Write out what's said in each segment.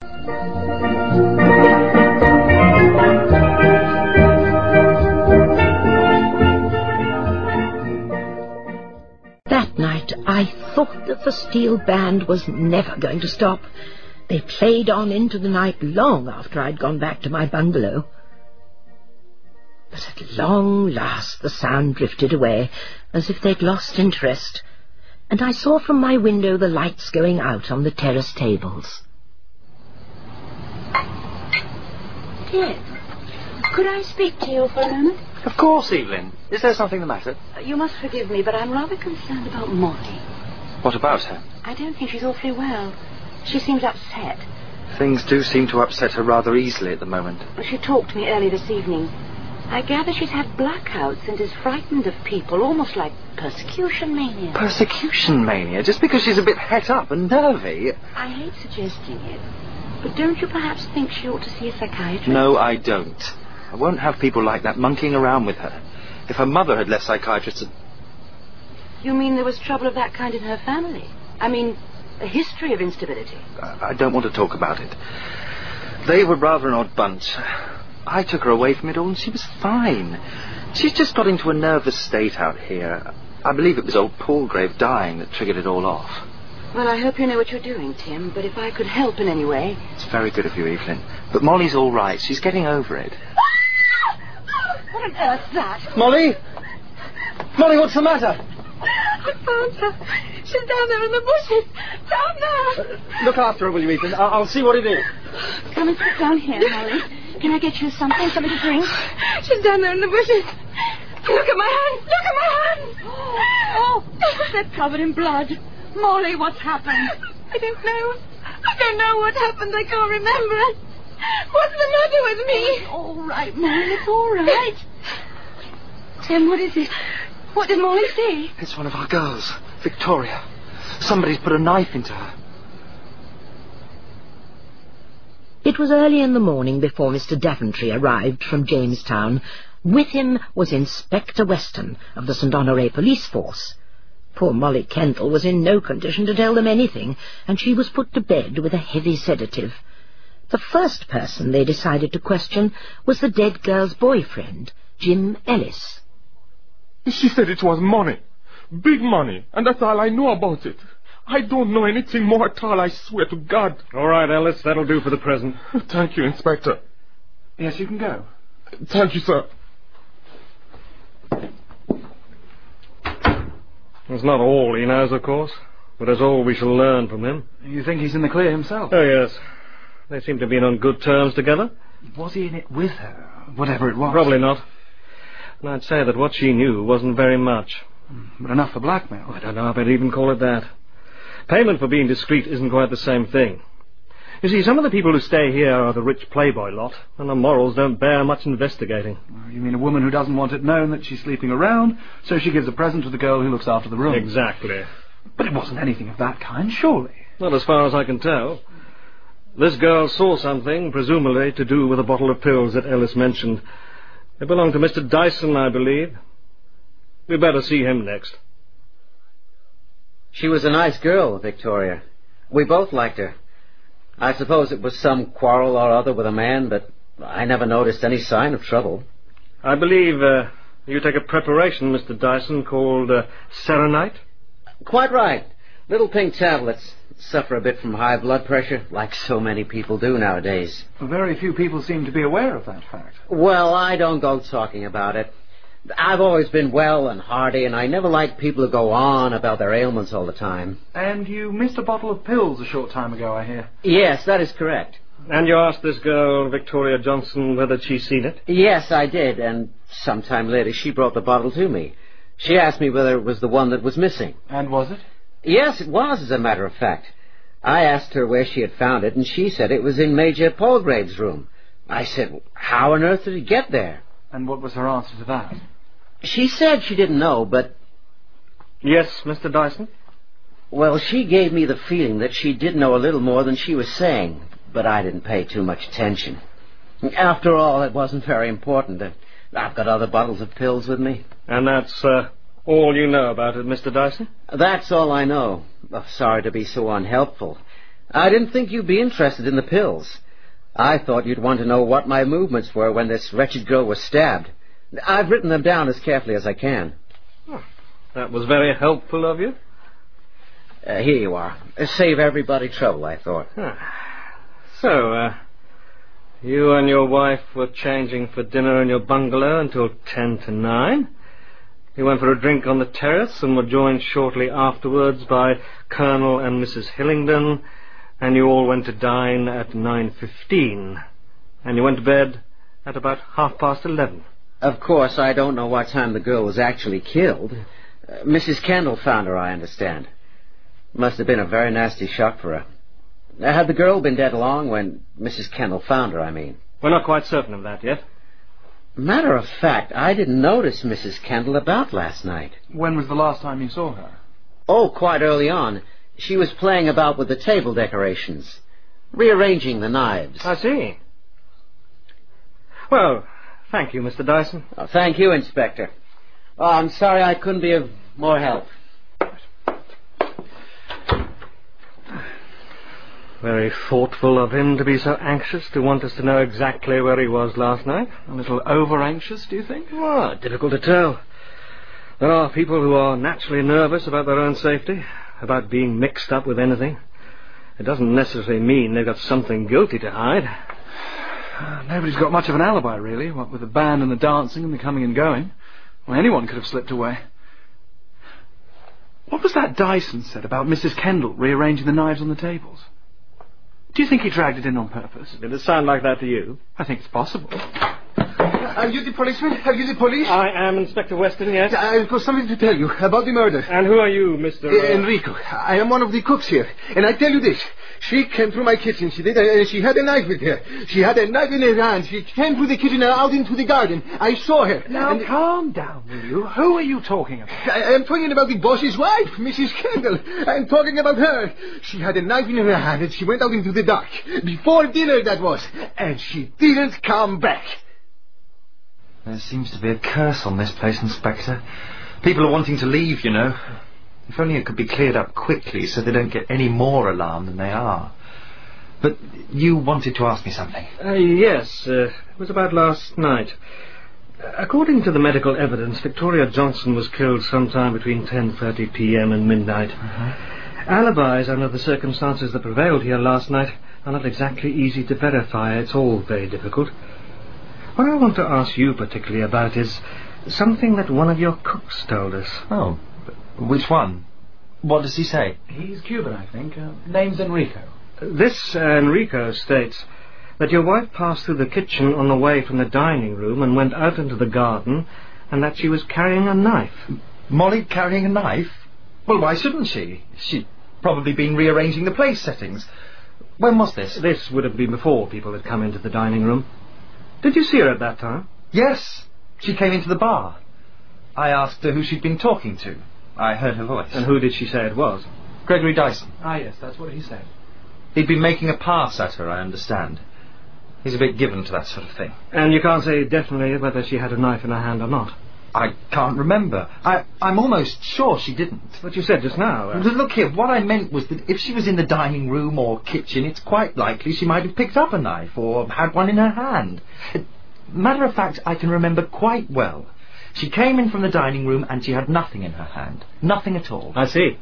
That night I thought that the steel band was never going to stop. They played on into the night long after I'd gone back to my bungalow. But at long last the sound drifted away, as if they'd lost interest, and I saw from my window the lights going out on the terrace tables. Ted, could I speak to you for a moment? Of course, Evelyn. Is there something the matter? You must forgive me, but I'm rather concerned about Molly. What about her? I don't think she's awfully well. She seems upset. Things do seem to upset her rather easily at the moment. She talked to me early this evening. I gather she's had blackouts and is frightened of people, almost like persecution mania. Persecution mania? Just because she's a bit het up and nervy? I hate suggesting it, but don't you perhaps think she ought to see a psychiatrist? No, I don't. I won't have people like that monkeying around with her. If her mother had left psychiatrists... You mean there was trouble of that kind in her family? I mean, a history of instability? I don't want to talk about it. They were rather an odd bunch. I took her away from it all and she was fine. She's just got into a nervous state out here. I believe it was old Palgrave dying that triggered it all off. Well, I hope you know what you're doing, Tim, but if I could help in any way... It's very good of you, Evelyn. But Molly's all right. She's getting over it. What on earth's that? Molly? Molly, what's the matter? I found her. She's down there in the bushes. Down there. Look after her, will you, Ethan? I'll see what it is. Come and sit down here, Molly. Can I get you something to drink? She's down there in the bushes. Look at my hand. Look at my hand. Oh, they're covered in blood. Molly, what's happened? I don't know. I don't know what happened. I can't remember it. What's the matter with me? It's all right, Molly. It's all right. Tim, what is it? What did Molly say? It's one of our girls, Victoria. Somebody's put a knife into her. It was early in the morning before Mr. Daventry arrived from Jamestown. With him was Inspector Weston of the St. Honore police force. Poor Molly Kendall was in no condition to tell them anything, and she was put to bed with a heavy sedative. The first person they decided to question was the dead girl's boyfriend, Jim Ellis. She said it was money. Big money, and that's all I know about it. I don't know anything more at all, I swear to God. All right, Ellis, that'll do for the present. Thank you, Inspector. Yes, you can go. Thank you, sir. That's not all he knows, of course, but it's all we shall learn from him. You think he's in the clear himself? Oh, yes. They seem to have been on good terms together. Was he in it with her, whatever it was? Probably not. And I'd say that what she knew wasn't very much. But enough for blackmail. I don't know if I'd even call it that. Payment for being discreet isn't quite the same thing. You see, some of the people who stay here are the rich playboy lot, and their morals don't bear much investigating. You mean a woman who doesn't want it known that she's sleeping around, so she gives a present to the girl who looks after the room? Exactly. But it wasn't anything of that kind, surely. Not as far as I can tell. This girl saw something, presumably to do with a bottle of pills that Ellis mentioned. It belonged to Mr. Dyson, I believe. We'd better see him next. She was a nice girl, Victoria. We both liked her. I suppose it was some quarrel or other with a man, but I never noticed any sign of trouble. I believe you take a preparation, Mr. Dyson, called Serenite? Quite right. Little pink tablets. Suffer a bit from high blood pressure, like so many people do nowadays. Very few people seem to be aware of that fact. Well, I don't go talking about it. I've always been well and hearty, and I never liked people who go on about their ailments all the time. And you missed a bottle of pills a short time ago, I hear. Yes, that is correct. And you asked this girl, Victoria Johnson, whether she'd seen it? Yes, I did, and sometime later she brought the bottle to me. She asked me whether it was the one that was missing. And was it? Yes, it was, as a matter of fact. I asked her where she had found it, and she said it was in Major Palgrave's room. I said, how on earth did it get there? And what was her answer to that? She said she didn't know, but... Yes, Mr. Dyson? Well, she gave me the feeling that she did know a little more than she was saying, but I didn't pay too much attention. After all, it wasn't very important. I've got other bottles of pills with me. And that's all you know about it, Mr. Dyson? That's all I know. Oh, sorry to be so unhelpful. I didn't think you'd be interested in the pills. I thought you'd want to know what my movements were when this wretched girl was stabbed. I've written them down as carefully as I can. Oh, that was very helpful of you. Here you are. Save everybody trouble, I thought. So, you and your wife were changing for dinner in your bungalow until 10 to 9. You went for a drink on the terrace and were joined shortly afterwards by Colonel and Mrs. Hillingdon, and you all went to dine at 9:15. And you went to bed at about 11:30. Of course, I don't know what time the girl was actually killed. Mrs. Kendall found her, I understand. Must have been a very nasty shock for her. Had the girl been dead long when Mrs. Kendall found her, I mean? We're not quite certain of that yet. Matter of fact, I didn't notice Mrs. Kendall about last night. When was the last time you saw her? Oh, quite early on. She was playing about with the table decorations, rearranging the knives. I see. Well, thank you, Mr. Dyson. Oh, thank you, Inspector. Oh, I'm sorry I couldn't be of more help. Very thoughtful of him to be so anxious to want us to know exactly where he was last night. A little over-anxious, do you think? Well, difficult to tell. There are people who are naturally nervous about their own safety, about being mixed up with anything. It doesn't necessarily mean they've got something guilty to hide. Nobody's got much of an alibi, really, what with the band and the dancing and the coming and going. Well, anyone could have slipped away. What was that Dyson said about Mrs. Kendall rearranging the knives on the tables? Do you think he dragged it in on purpose? Did it sound like that to you? I think it's possible. Are you the policeman? Are you the police? I am Inspector Weston, yes. I've got something to tell you about the murder. And who are you, Mr. Enrico. I am one of the cooks here. And I tell you this. She came through my kitchen, she did, and she had a knife with her. She had a knife in her hand. She came through the kitchen and out into the garden. I saw her. Now, calm down, will you? Who are you talking about? I am talking about the boss's wife, Mrs. Kendall. I am talking about her. She had a knife in her hand and she went out into the dark. Before dinner, that was. And she didn't come back. There seems to be a curse on this place, Inspector. People are wanting to leave, you know. If only it could be cleared up quickly so they don't get any more alarmed than they are. But you wanted to ask me something. Yes, it was about last night. According to the medical evidence, Victoria Johnson was killed sometime between 10:30 p.m. and midnight. Alibis, under the circumstances that prevailed here last night, are not exactly easy to verify. It's all very difficult. What I want to ask you particularly about is something that one of your cooks told us. Oh, which one? What does he say? He's Cuban, I think. Name's Enrico. This Enrico states that your wife passed through the kitchen on the way from the dining room and went out into the garden, and that she was carrying a knife. Molly carrying a knife? Well, why shouldn't she? She'd probably been rearranging the place settings. When was this? This would have been before people had come into the dining room. Did you see her at that time? Yes. She came into the bar. I asked her who she'd been talking to. I heard her voice. And who did she say it was? Gregory Dyson. Ah, yes, that's what he said. He'd been making a pass at her, I understand. He's a bit given to that sort of thing. And you can't say definitely whether she had a knife in her hand or not? I can't remember. I'm almost sure she didn't. But you said just now... Look here, what I meant was that if she was in the dining room or kitchen, it's quite likely she might have picked up a knife or had one in her hand. Matter of fact, I can remember quite well. She came in from the dining room and she had nothing in her hand. Nothing at all. I see.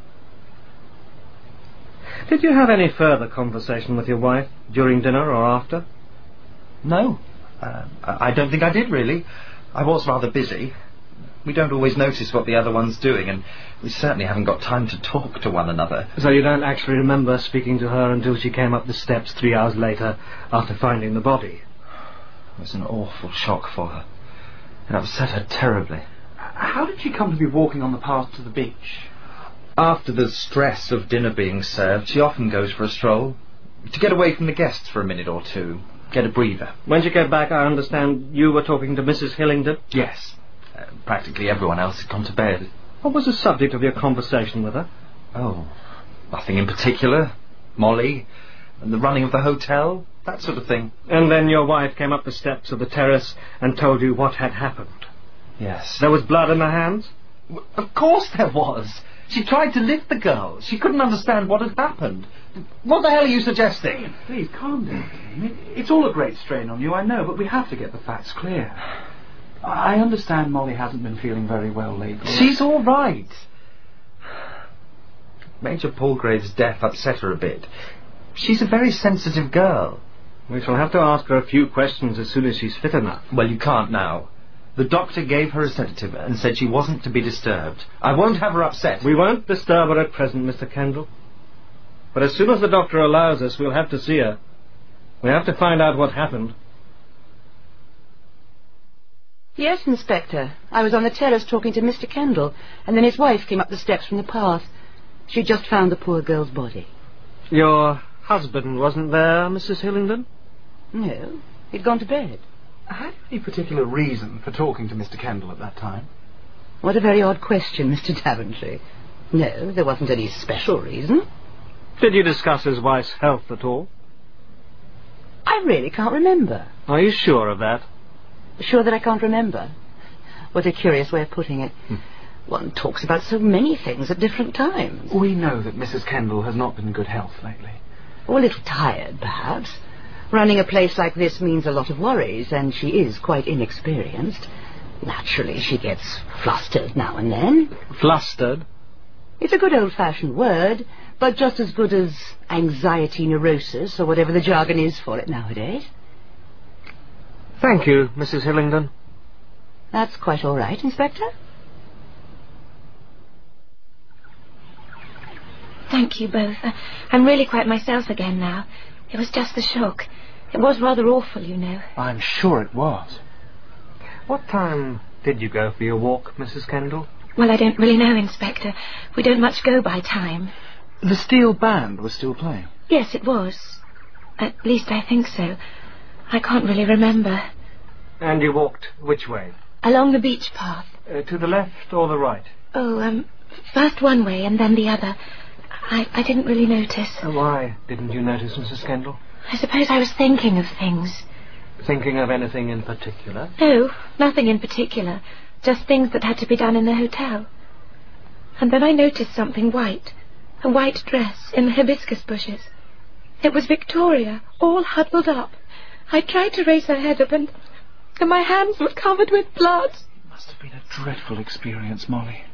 Did you have any further conversation with your wife during dinner or after? No. I don't think I did, really. I was rather busy. We don't always notice what the other one's doing, and we certainly haven't got time to talk to one another. So you don't actually remember speaking to her until she came up the steps 3 hours later after finding the body? It was an awful shock for her. It upset her terribly. How did she come to be walking on the path to the beach? After the stress of dinner being served, she often goes for a stroll. To get away from the guests for a minute or two. Get a breather. When she came back, I understand you were talking to Mrs. Hillingdon? Yes. Practically everyone else had gone to bed. What was the subject of your conversation with her? Oh, nothing in particular. Molly, and the running of the hotel, that sort of thing. And then your wife came up the steps of the terrace and told you what had happened? Yes. There was blood in her hands? Of course there was. She tried to lift the girl. She couldn't understand what had happened. What the hell are you suggesting? Please, calm down. It's all a great strain on you, I know, but we have to get the facts clear. I understand Molly hasn't been feeling very well lately. She's all right. Major Palgrave's death upset her a bit. She's a very sensitive girl. We shall have to ask her a few questions as soon as she's fit enough. Well, you can't now. The doctor gave her a sedative and said she wasn't to be disturbed. I won't have her upset. We won't disturb her at present, Mr. Kendall. But as soon as the doctor allows us, we'll have to see her. We have to find out what happened. Yes, Inspector. I was on the terrace talking to Mr. Kendall, and then his wife came up the steps from the path. She just found the poor girl's body. Your husband wasn't there, Mrs. Hillingdon? No, he'd gone to bed. Had you any particular reason for talking to Mr. Kendall at that time? What a very odd question, Mr. Daventry. No, there wasn't any special reason. Did you discuss his wife's health at all? I really can't remember. Are you sure of that? Sure that I can't remember? What a curious way of putting it. One talks about so many things at different times. We know that Mrs. Kendall has not been in good health lately. Or a little tired, perhaps. Running a place like this means a lot of worries, and she is quite inexperienced. Naturally, she gets flustered now and then. Flustered? It's a good old-fashioned word, but just as good as anxiety neurosis, or whatever the jargon is for it nowadays. Thank you, Mrs. Hillingdon. That's quite all right, Inspector. Thank you both. I'm really quite myself again now. It was just the shock. It was rather awful, you know. I'm sure it was. What time did you go for your walk, Mrs. Kendall? Well, I don't really know, Inspector. We don't much go by time. The steel band was still playing? Yes, it was. At least I think so. I can't really remember. And you walked which way? Along the beach path. To the left or the right? Oh, first one way and then the other. I didn't really notice. Why didn't you notice, Mrs. Kendall? I suppose I was thinking of things. Thinking of anything in particular? No, nothing in particular. Just things that had to be done in the hotel. And then I noticed something white. A white dress in the hibiscus bushes. It was Victoria, all huddled up. I tried to raise her head up and my hands were covered with blood. It must have been a dreadful experience, Molly.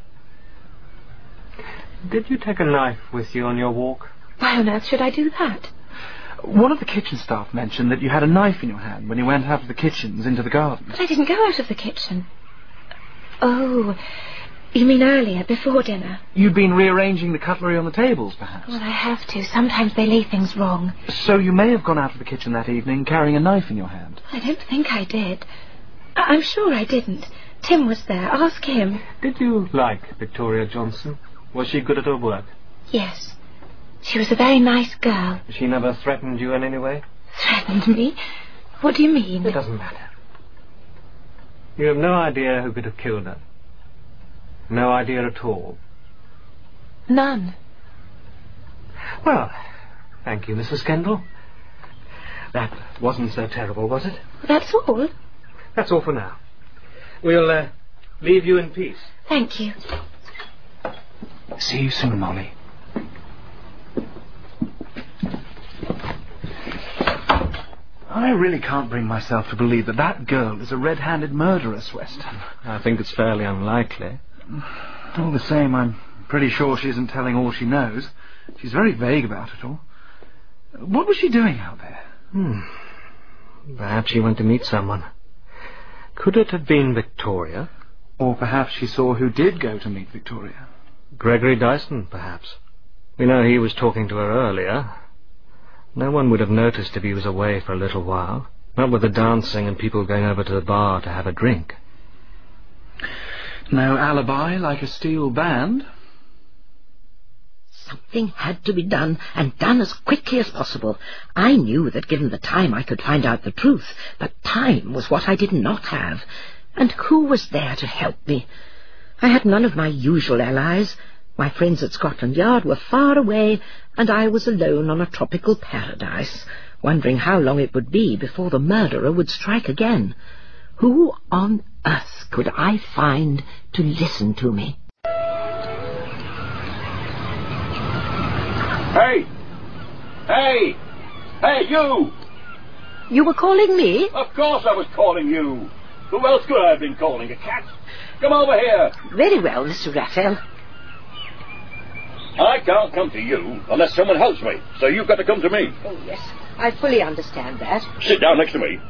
Did you take a knife with you on your walk? Why on earth should I do that? One of the kitchen staff mentioned that you had a knife in your hand when you went out of the kitchens into the garden. But I didn't go out of the kitchen. Oh, you mean earlier, before dinner? You'd been rearranging the cutlery on the tables, perhaps? Well, I have to. Sometimes they leave things wrong. So you may have gone out of the kitchen that evening carrying a knife in your hand? I don't think I did. I'm sure I didn't. Tim was there. Ask him. Did you like Victoria Johnson? Was she good at her work? Yes. She was a very nice girl. She never threatened you in any way? Threatened me? What do you mean? It doesn't matter. You have no idea who could have killed her? No idea at all? None. Well, thank you, Mrs. Kendall. That wasn't so terrible, was it? That's all? That's all for now. We'll leave you in peace. Thank you. See you soon, Molly. I really can't bring myself to believe that that girl is a red-handed murderess, Weston. I think it's fairly unlikely. All the same, I'm pretty sure she isn't telling all she knows. She's very vague about it all. What was she doing out there? Perhaps she went to meet someone. Could it have been Victoria? Or perhaps she saw who did go to meet Victoria. Gregory Dyson, perhaps. We know he was talking to her earlier. No one would have noticed if he was away for a little while. Not with the dancing and people going over to the bar to have a drink. No alibi like a steel band. Something had to be done, and done as quickly as possible. I knew that given the time I could find out the truth, but time was what I did not have. And who was there to help me? I had none of my usual allies. My friends at Scotland Yard were far away, and I was alone on a tropical paradise, wondering how long it would be before the murderer would strike again. Who on earth could I find to listen to me? Hey! Hey, you! You were calling me? Of course I was calling you. Who else could I have been calling? A cat? Come over here. Very well, Mr. Raphael. I can't come to you unless someone helps me, so you've got to come to me. Oh, yes. I fully understand that. Sit down next to me.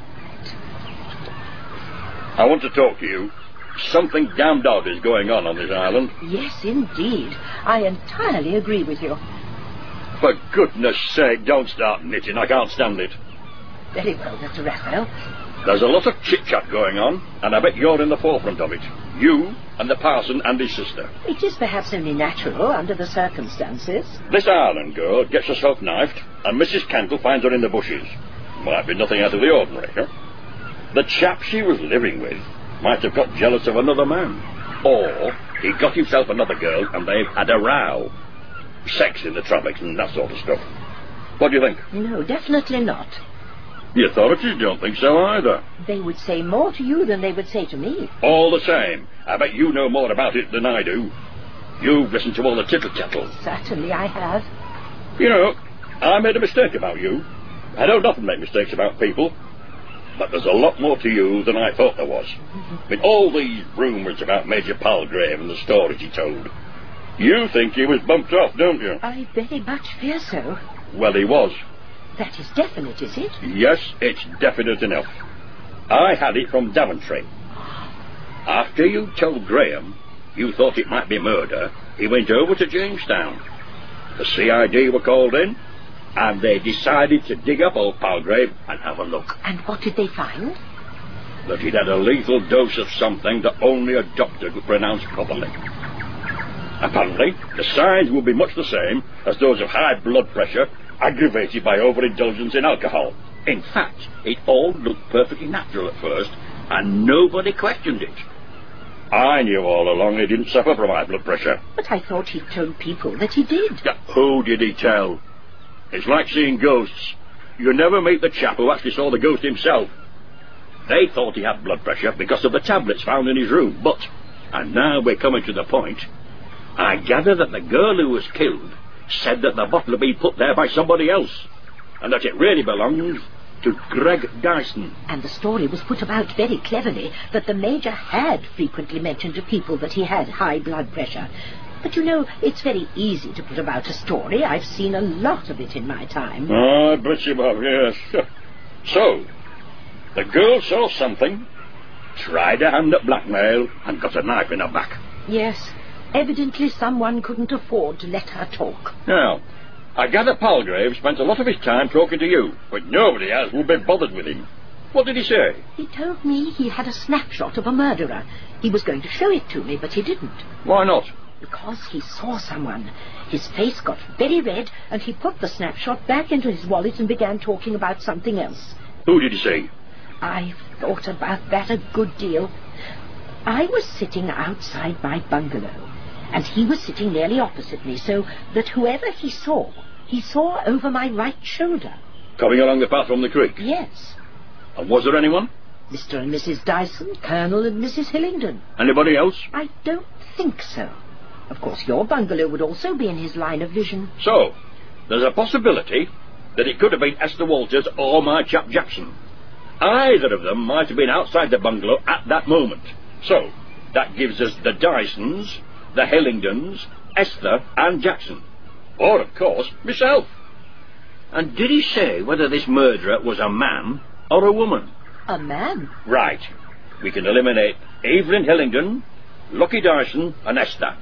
I want to talk to you. Something damned odd is going on this island. Yes, indeed. I entirely agree with you. For goodness sake, don't start knitting. I can't stand it. Very well, Mr. Raphael. There's a lot of chit-chat going on, and I bet you're in the forefront of it. You and the parson and his sister. It is perhaps only natural under the circumstances. This Ireland girl gets herself knifed, and Mrs. Kendall finds her in the bushes. Might be nothing out of the ordinary, huh? The chap she was living with might have got jealous of another man. Or he got himself another girl, and they've had a row. Sex in the tropics and that sort of stuff. What do you think? No, definitely not. The authorities don't think so either. They would say more to you than they would say to me. All the same, I bet you know more about it than I do. You've listened to all the tittle-tattle. Certainly I have. You know, I made a mistake about you. I don't often make mistakes about people. But there's a lot more to you than I thought there was. With all these rumours about Major Palgrave and the stories he told. You think he was bumped off, don't you? I very much fear so. Well, he was. That is definite, is it? Yes, it's definite enough. I had it from Daventry. After you told Graham you thought it might be murder, he went over to Jamestown. The CID were called in, and they decided to dig up old Palgrave and have a look. And what did they find? That he'd had a lethal dose of something that only a doctor could pronounce properly. Apparently, the signs would be much the same as those of high blood pressure aggravated by overindulgence in alcohol. In fact, it all looked perfectly natural at first, and nobody questioned it. I knew all along he didn't suffer from high blood pressure. But I thought he told people that he did. Yeah, who did he tell? It's like seeing ghosts. You never meet the chap who actually saw the ghost himself. They thought he had blood pressure because of the tablets found in his room, but, and now we're coming to the point, I gather that the girl who was killed said that the bottle had been put there by somebody else, and that it really belonged to Greg Dyson. And the story was put about very cleverly that the Major had frequently mentioned to people that he had high blood pressure. But you know, it's very easy to put about a story. I've seen a lot of it in my time. Oh, I bet you have, yes. So, the girl saw something, tried her hand at blackmail, and got a knife in her back. Yes. Evidently someone couldn't afford to let her talk. Now, I gather Palgrave spent a lot of his time talking to you, but nobody else would be bothered with him. What did he say? He told me he had a snapshot of a murderer. He was going to show it to me, but he didn't. Why not? Because he saw someone. His face got very red, and he put the snapshot back into his wallet and began talking about something else. Who did he see? I've thought about that a good deal. I was sitting outside my bungalow, and he was sitting nearly opposite me, so that whoever he saw over my right shoulder. Coming along the path from the creek? Yes. And was there anyone? Mr. and Mrs. Dyson, Colonel and Mrs. Hillingdon. Anybody else? I don't think so. Of course, your bungalow would also be in his line of vision. So, there's a possibility that it could have been Esther Walters or my chap Jackson. Either of them might have been outside the bungalow at that moment. So, that gives us the Dysons, the Hillingdons, Esther and Jackson. Or, of course, myself. And did he say whether this murderer was a man or a woman? A man? Right. We can eliminate Evelyn Hillingdon, Lucky Dyson and Esther.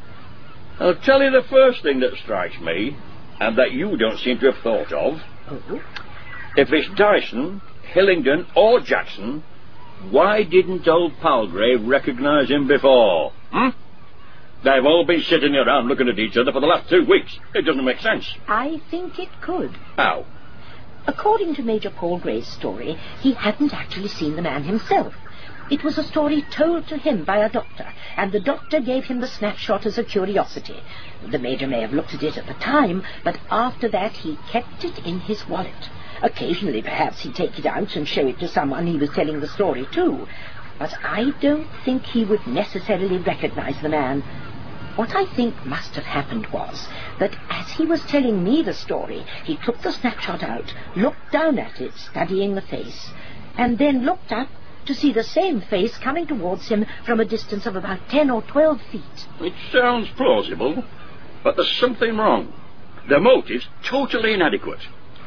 I'll tell you the first thing that strikes me, and that you don't seem to have thought of. Oh? If it's Dyson, Hillingdon or Jackson, why didn't old Palgrave recognise him before? They've all been sitting around looking at each other for the last 2 weeks. It doesn't make sense. I think it could. How? According to Major Palgrave's story, he hadn't actually seen the man himself. It was a story told to him by a doctor, and the doctor gave him the snapshot as a curiosity. The Major may have looked at it at the time, but after that he kept it in his wallet. Occasionally, perhaps, he'd take it out and show it to someone he was telling the story to. But I don't think he would necessarily recognize the man. What I think must have happened was that as he was telling me the story, he took the snapshot out, looked down at it, studying the face, and then looked up to see the same face coming towards him from a distance of about 10 or 12 feet. It sounds plausible, but there's something wrong. The motive's totally inadequate.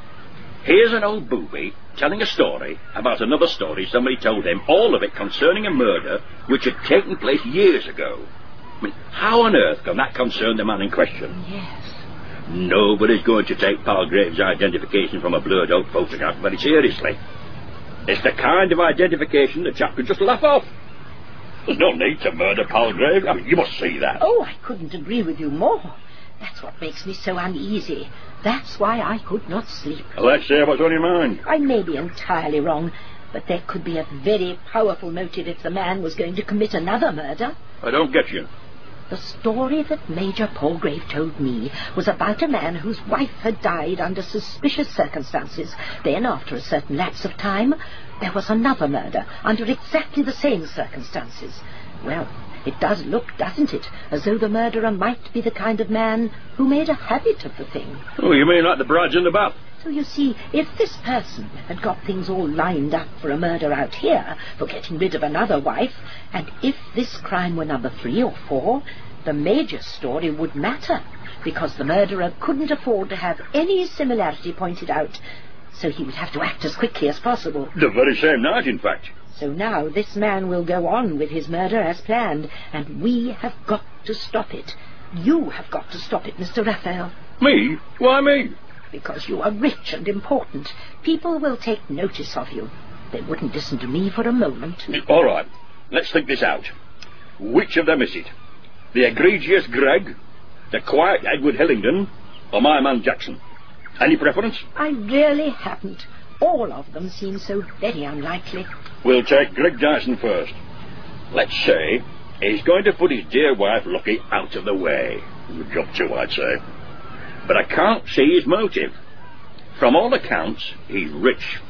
Here's an old booby telling a story about another story somebody told him, all of it concerning a murder which had taken place years ago. I mean, how on earth can that concern the man in question? Yes. Nobody's going to take Palgrave's identification from a blurred-out photograph very seriously. It's the kind of identification the chap could just laugh off. There's no need to murder Palgrave. I mean, you must see that. Oh, I couldn't agree with you more. That's what makes me so uneasy. That's why I could not sleep. Well, let's see what's on your mind. I may be entirely wrong, but there could be a very powerful motive if the man was going to commit another murder. I don't get you. The story that Major Palgrave told me was about a man whose wife had died under suspicious circumstances. Then, after a certain lapse of time, there was another murder under exactly the same circumstances. Well, it does look, doesn't it, as though the murderer might be the kind of man who made a habit of the thing. Oh, you mean like the brides in the bath? So you see, if this person had got things all lined up for a murder out here, for getting rid of another wife, and if this crime were number 3 or 4, the Major's story would matter, because the murderer couldn't afford to have any similarity pointed out, so he would have to act as quickly as possible. The very same night, in fact. So now this man will go on with his murder as planned, and we have got to stop it. You have got to stop it, Mr. Raphael. Me? Why me? Because you are rich and important. People will take notice of you. They wouldn't listen to me for a moment. All right. Let's think this out. Which of them is it? The egregious Gregg, the quiet Edward Hillingdon, or my man Jackson? Any preference? I really haven't. All of them seem so very unlikely. We'll take Gregg Dyson first. Let's say he's going to put his dear wife Lucky out of the way. Good job too, I'd say. But I can't see his motive. From all accounts, he's rich.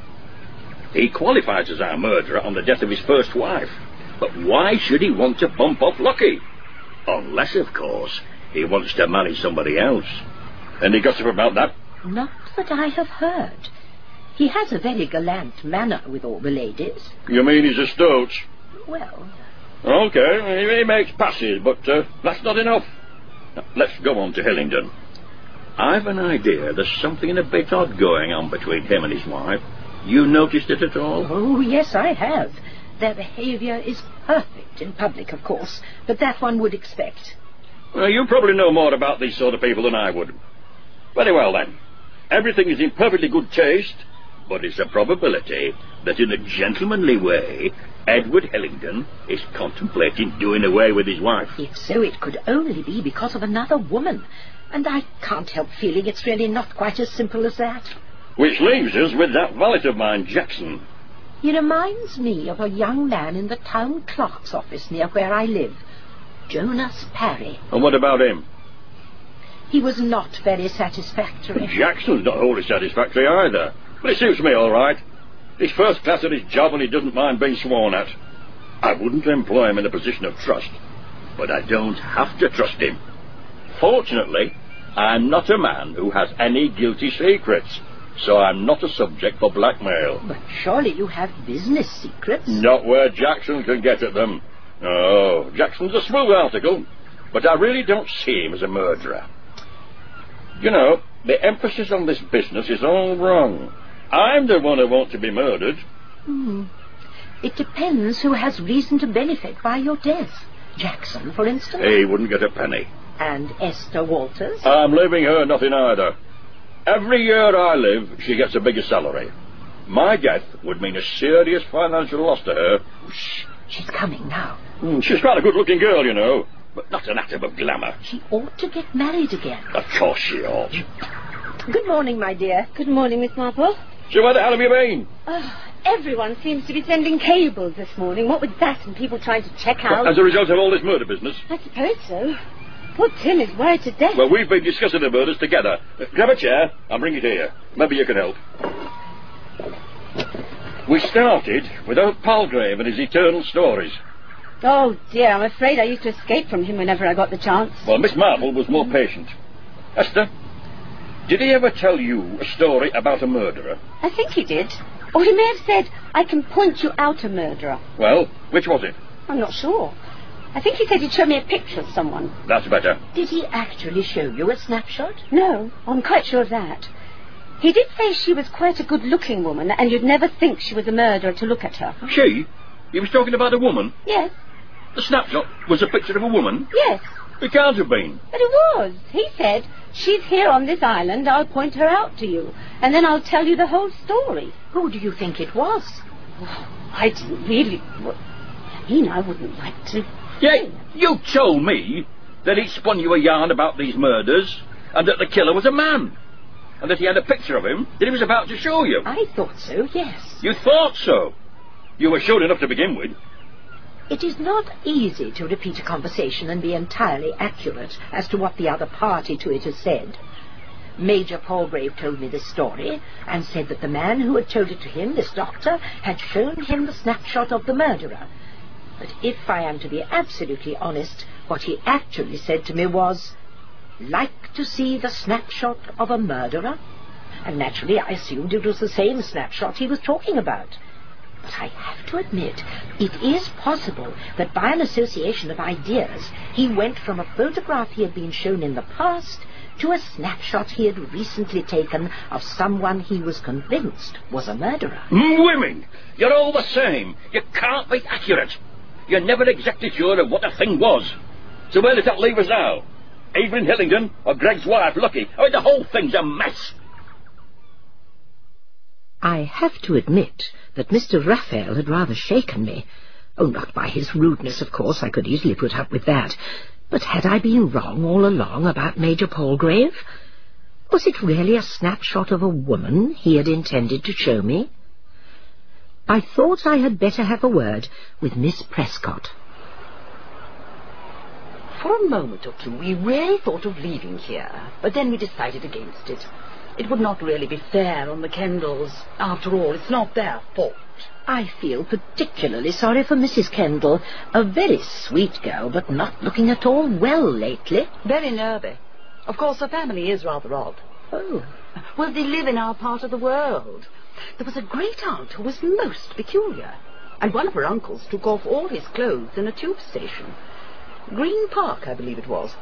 He qualifies as our murderer on the death of his first wife. But why should he want to bump off Lucky? Unless, of course, he wants to marry somebody else. Any gossip about that? Not that I have heard. He has a very gallant manner with all the ladies. You mean he's a stoat? Well... Okay, he makes passes, but that's not enough. Now, let's go on to Hillingdon. I've an idea there's something a bit odd going on between him and his wife. You noticed it at all? Oh, yes, I have. Their behaviour is perfect in public, of course, but that one would expect. Well, you probably know more about these sort of people than I would. Very well, then. Everything is in perfectly good taste, but it's a probability that in a gentlemanly way, Edward Hillingdon is contemplating doing away with his wife. If so, it could only be because of another woman, and I can't help feeling it's really not quite as simple as that. Which leaves us with that valet of mine, Jackson. He reminds me of a young man in the town clerk's office near where I live, Jonas Parry. And what about him? He was not very satisfactory. Jackson's not wholly satisfactory either, but it suits me all right. He's first class at his job and he doesn't mind being sworn at. I wouldn't employ him in a position of trust, but I don't have to trust him. Fortunately, I'm not a man who has any guilty secrets, so I'm not a subject for blackmail. But surely you have business secrets? Not where Jackson can get at them. Oh, Jackson's a smooth article, but I really don't see him as a murderer. You know, the emphasis on this business is all wrong. I'm the one who wants to be murdered. It depends who has reason to benefit by your death. Jackson, for instance. He wouldn't get a penny. And Esther Walters. I'm leaving her nothing either. Every year I live, she gets a bigger salary. My death would mean a serious financial loss to her. Shh, she's coming now. She's quite a good-looking girl, you know, but not an atom of glamour. She ought to get married again. Of course she ought. Good morning, my dear. Good morning, Miss Marple. So where the hell have you been? Everyone seems to be sending cables this morning. What with that and people trying to check out... As a result of all this murder business? I suppose so. Poor Tim is worried to death. Well, we've been discussing the murders together. Grab a chair, I'll bring it here. Maybe you can help. We started with old Palgrave and his eternal stories. Oh, dear, I'm afraid I used to escape from him whenever I got the chance. Well, Miss Marple was more patient. Esther, did he ever tell you a story about a murderer? I think he did. Or he may have said, I can point you out a murderer. Well, which was it? I'm not sure. I think he said he'd show me a picture of someone. That's better. Did he actually show you a snapshot? No, I'm quite sure of that. He did say she was quite a good-looking woman, and you'd never think she was a murderer to look at her. She? He was talking about a woman? Yes. The snapshot was a picture of a woman? Yes. It can't have been. But it was. He said, she's here on this island, I'll point her out to you, and then I'll tell you the whole story. Who do you think it was? Oh, I didn't really... I wouldn't like to... Yeah, you told me that he spun you a yarn about these murders, and that the killer was a man, and that he had a picture of him that he was about to show you. I thought so, yes. You thought so? You were sure enough to begin with. It is not easy to repeat a conversation and be entirely accurate as to what the other party to it has said. Major Palgrave told me this story, and said that the man who had told it to him, this doctor, had shown him the snapshot of the murderer. But if I am to be absolutely honest, what he actually said to me was, like to see the snapshot of a murderer? And naturally I assumed it was the same snapshot he was talking about. But I have to admit, it is possible that by an association of ideas, he went from a photograph he had been shown in the past to a snapshot he had recently taken of someone he was convinced was a murderer. Women, you're all the same. You can't be accurate. You're never exactly sure of what a thing was. So where does that leave us now? Evelyn Hillingdon or Greg's wife, Lucky? I mean, the whole thing's a mess. I have to admit that Mr. Raphael had rather shaken me. Oh, not by his rudeness, of course. I could easily put up with that. But had I been wrong all along about Major Palgrave? Was it really a snapshot of a woman he had intended to show me? I thought I had better have a word with Miss Prescott. For a moment or two, we really thought of leaving here, but then we decided against it. It would not really be fair on the Kendalls. After all, it's not their fault. I feel particularly sorry for Mrs. Kendall, a very sweet girl, but not looking at all well lately. Very nervy. Of course, her family is rather odd. Oh. Well, they live in our part of the world. There was a great-aunt who was most peculiar, and one of her uncles took off all his clothes in a tube station. Green Park, I believe it was.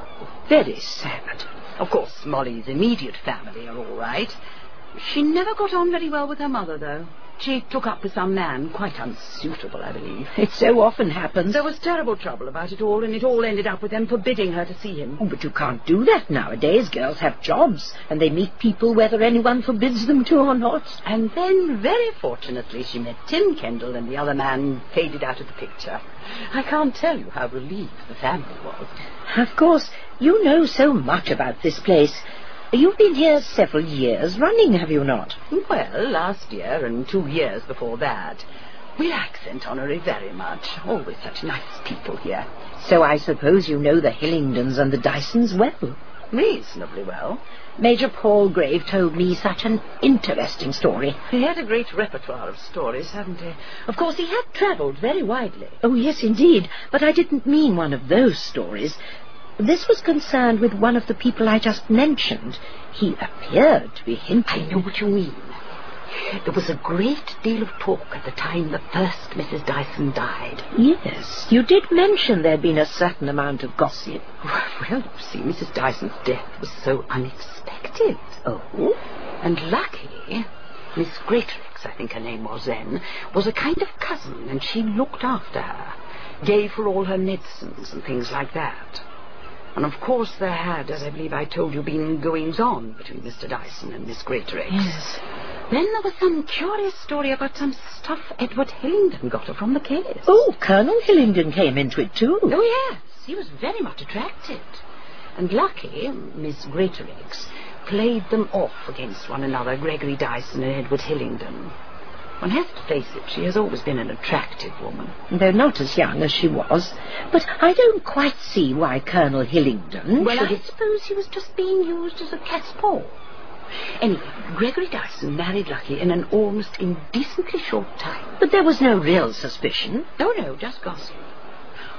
Very sad. Of course, Molly's immediate family are all right. She never got on very well with her mother, though. She took up with some man quite unsuitable, I believe. It so often happens. There was terrible trouble about it all, and it all ended up with them forbidding her to see him. Oh, but you can't do that nowadays. Girls have jobs, and they meet people whether anyone forbids them to or not. And then, very fortunately, she met Tim Kendall, and the other man faded out of the picture. I can't tell you how relieved the family was. Of course, you know so much about this place. You've been here several years running, have you not? Well, last year and 2 years before that. We like St. Honoré very much. Always such nice people here. So I suppose you know the Hillingdons and the Dysons well? Reasonably well. Major Palgrave told me such an interesting story. He had a great repertoire of stories, hadn't he? Of course, he had travelled very widely. Oh, yes, indeed. But I didn't mean one of those stories. This was concerned with one of the people I just mentioned. He appeared to be hinting... I know what you mean. There was a great deal of talk at the time the first Mrs. Dyson died. Yes, you did mention there'd been a certain amount of gossip. Well, you see, Mrs. Dyson's death was so unexpected. Oh? And lucky, Miss Greatorex, I think her name was then, was a kind of cousin, and she looked after her, gave her all her medicines and things like that. And of course there had, as I believe I told you, been goings-on between Mr. Dyson and Miss Greatorex. Yes. Then there was some curious story about some stuff Edward Hillingdon got her from the case. Oh, Colonel Hillingdon came into it too. Oh, yes. He was very much attracted. And lucky, Miss Greatorex played them off against one another, Gregory Dyson and Edward Hillingdon. One has to face it, she has always been an attractive woman. Though not as young as she was. But I don't quite see why Colonel Hillingdon... Well, I suppose he was just being used as a cat's-paw. Anyway, Gregory Dyson married Lucky in an almost indecently short time. But there was no real suspicion. Oh, no, just gossip.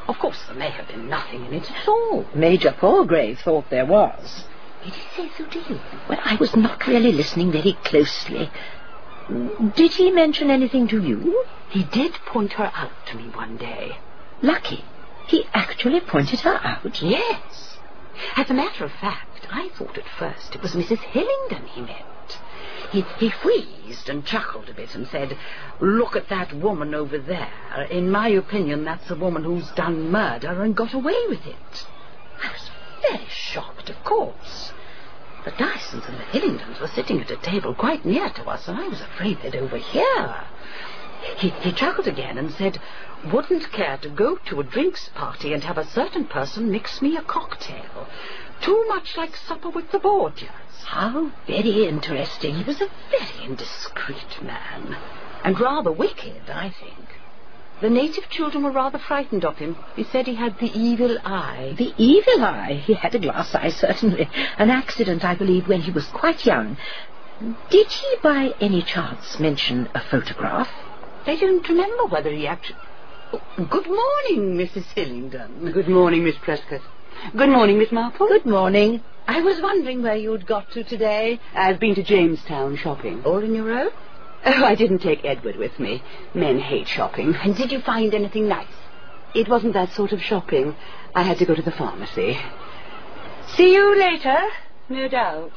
Of course, there may have been nothing in it at all. Major Palgrave thought there was. Did he say so to you? Well, I was not really listening very closely. Did he mention anything to you? He did point her out to me one day. Lucky. He actually pointed her out? Yes. As a matter of fact, I thought at first it was Mrs. Hillingdon he meant. He wheezed and chuckled a bit and said, "Look at that woman over there. In my opinion, that's a woman who's done murder and got away with it." I was very shocked, of course. The Dysons and the Hillingdons were sitting at a table quite near to us, and I was afraid they'd overhear. He chuckled again and said, "Wouldn't care to go to a drinks party and have a certain person mix me a cocktail. Too much like supper with the Borgias." How very interesting. He was a very indiscreet man, and rather wicked, I think. The native children were rather frightened of him. He said he had the evil eye. The evil eye? He had a glass eye, certainly. An accident, I believe, when he was quite young. Did he by any chance mention a photograph? I don't remember whether he actually... Oh, good morning, Mrs. Hillingdon. Good morning, Miss Prescott. Good morning, Miss Marple. Good morning. I was wondering where you'd got to today. I've been to Jamestown shopping. All on your own? Oh, I didn't take Edward with me. Men hate shopping. And did you find anything nice? It wasn't that sort of shopping. I had to go to the pharmacy. See you later, no doubt.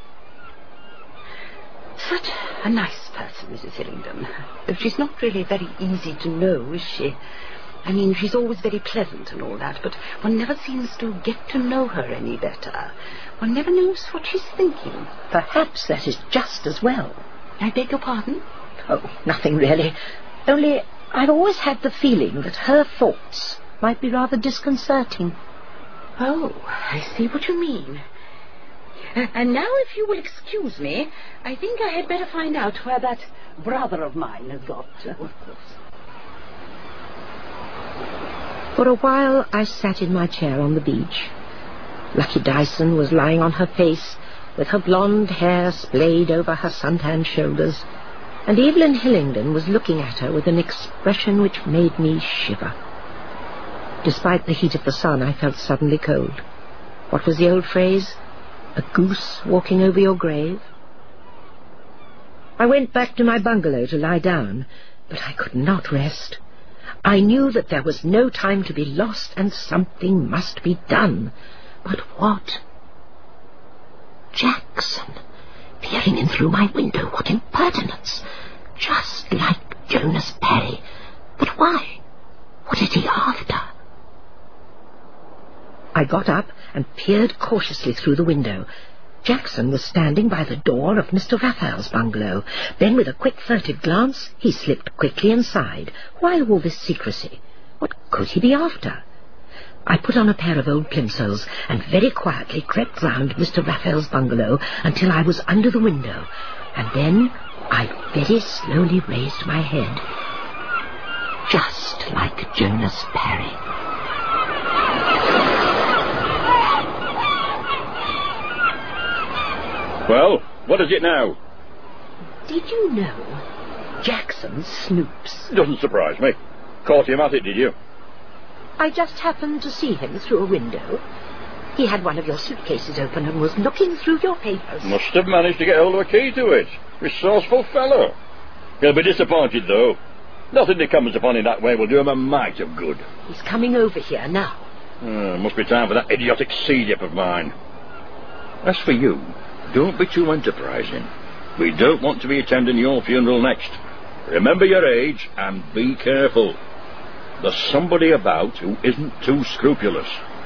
Such a nice person, Mrs. Hillingdon. Though she's not really very easy to know, is she? I mean, she's always very pleasant and all that, but one never seems to get to know her any better. One never knows what she's thinking. Perhaps that is just as well. I beg your pardon? Oh, nothing really. Only I've always had the feeling that her thoughts might be rather disconcerting. Oh, I see what you mean. And now, if you will excuse me, I think I had better find out where that brother of mine has got to. For a while I sat in my chair on the beach. Lucky Dyson was lying on her face, with her blonde hair splayed over her suntanned shoulders, and Evelyn Hillingdon was looking at her with an expression which made me shiver. Despite the heat of the sun, I felt suddenly cold. What was the old phrase? A goose walking over your grave? I went back to my bungalow to lie down, but I could not rest. I knew that there was no time to be lost, and something must be done. But what? Jackson, peering in through my window. What impertinence! Just like Jonas Parry. But why? What is he after? I got up and peered cautiously through the window. Jackson was standing by the door of Mr. Raphael's bungalow. Then, with a quick furtive glance, he slipped quickly inside. Why all this secrecy? What could he be after? I put on a pair of old plimsolls and very quietly crept round Mr. Raphael's bungalow until I was under the window, and then I very slowly raised my head. Just like Jonas Parry. Well, what is it now? Did you know Jackson snoops? Doesn't surprise me. Caught him at it, did you? I just happened to see him through a window. He had one of your suitcases open and was looking through your papers. Must have managed to get hold of a key to it. Resourceful fellow. He'll be disappointed, though. Nothing that comes upon him that way will do him a mite of good. He's coming over here now. Must be time for that idiotic sea-dip of mine. As for you, don't be too enterprising. We don't want to be attending your funeral next. Remember your age and be careful. There's somebody about who isn't too scrupulous.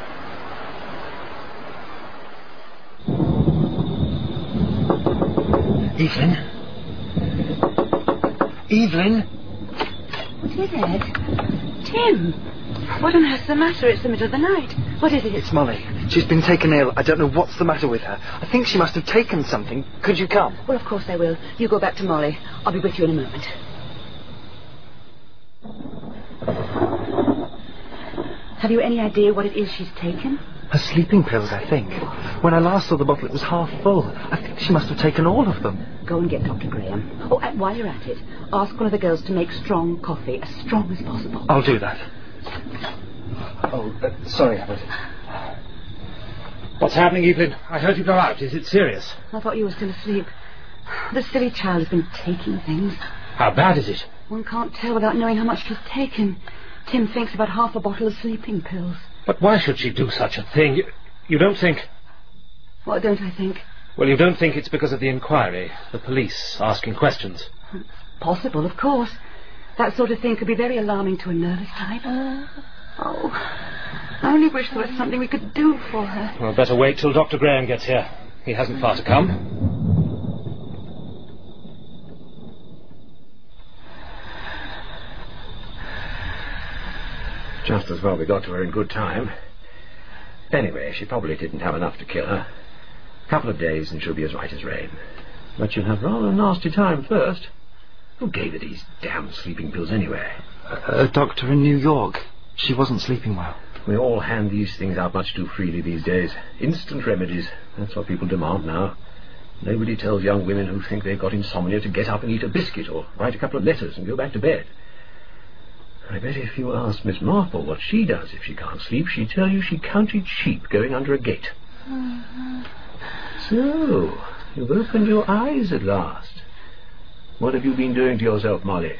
Evelyn? Evelyn? What is it? Tim! What on earth's the matter? It's the middle of the night. What is it? It's Molly. She's been taken ill. I don't know what's the matter with her. I think she must have taken something. Could you come? Well, of course I will. You go back to Molly. I'll be with you in a moment. Have you any idea what it is she's taken? Her sleeping pills, I think. When I last saw the bottle, it was half full. I think she must have taken all of them. Go and get Dr. Graham. Oh, and while you're at it, ask one of the girls to make strong coffee, as strong as possible. I'll do that. Sorry, Abbott. What's happening, Evelyn? I heard you go out. Is it serious? I thought you were still asleep. The silly child has been taking things. How bad is it? One can't tell without knowing how much she's taken. Tim thinks about half a bottle of sleeping pills. But why should she do such a thing? You don't think... What don't I think? Well, you don't think it's because of the inquiry, the police asking questions? It's possible, of course. That sort of thing could be very alarming to a nervous type. I only wish there was something we could do for her. Well, better wait till Dr. Graham gets here. He hasn't far to come. Just as well we got to her in good time. Anyway, she probably didn't have enough to kill her. A couple of days and she'll be as right as rain. But she'll have rather a nasty time first. Who gave her these damn sleeping pills anyway? A doctor in New York. She wasn't sleeping well. We all hand these things out much too freely these days. Instant remedies. That's what people demand now. Nobody tells young women who think they've got insomnia to get up and eat a biscuit or write a couple of letters and go back to bed. I bet if you ask Miss Marple what she does if she can't sleep, she'd tell you she counted sheep going under a gate. So, you've opened your eyes at last. What have you been doing to yourself, Molly?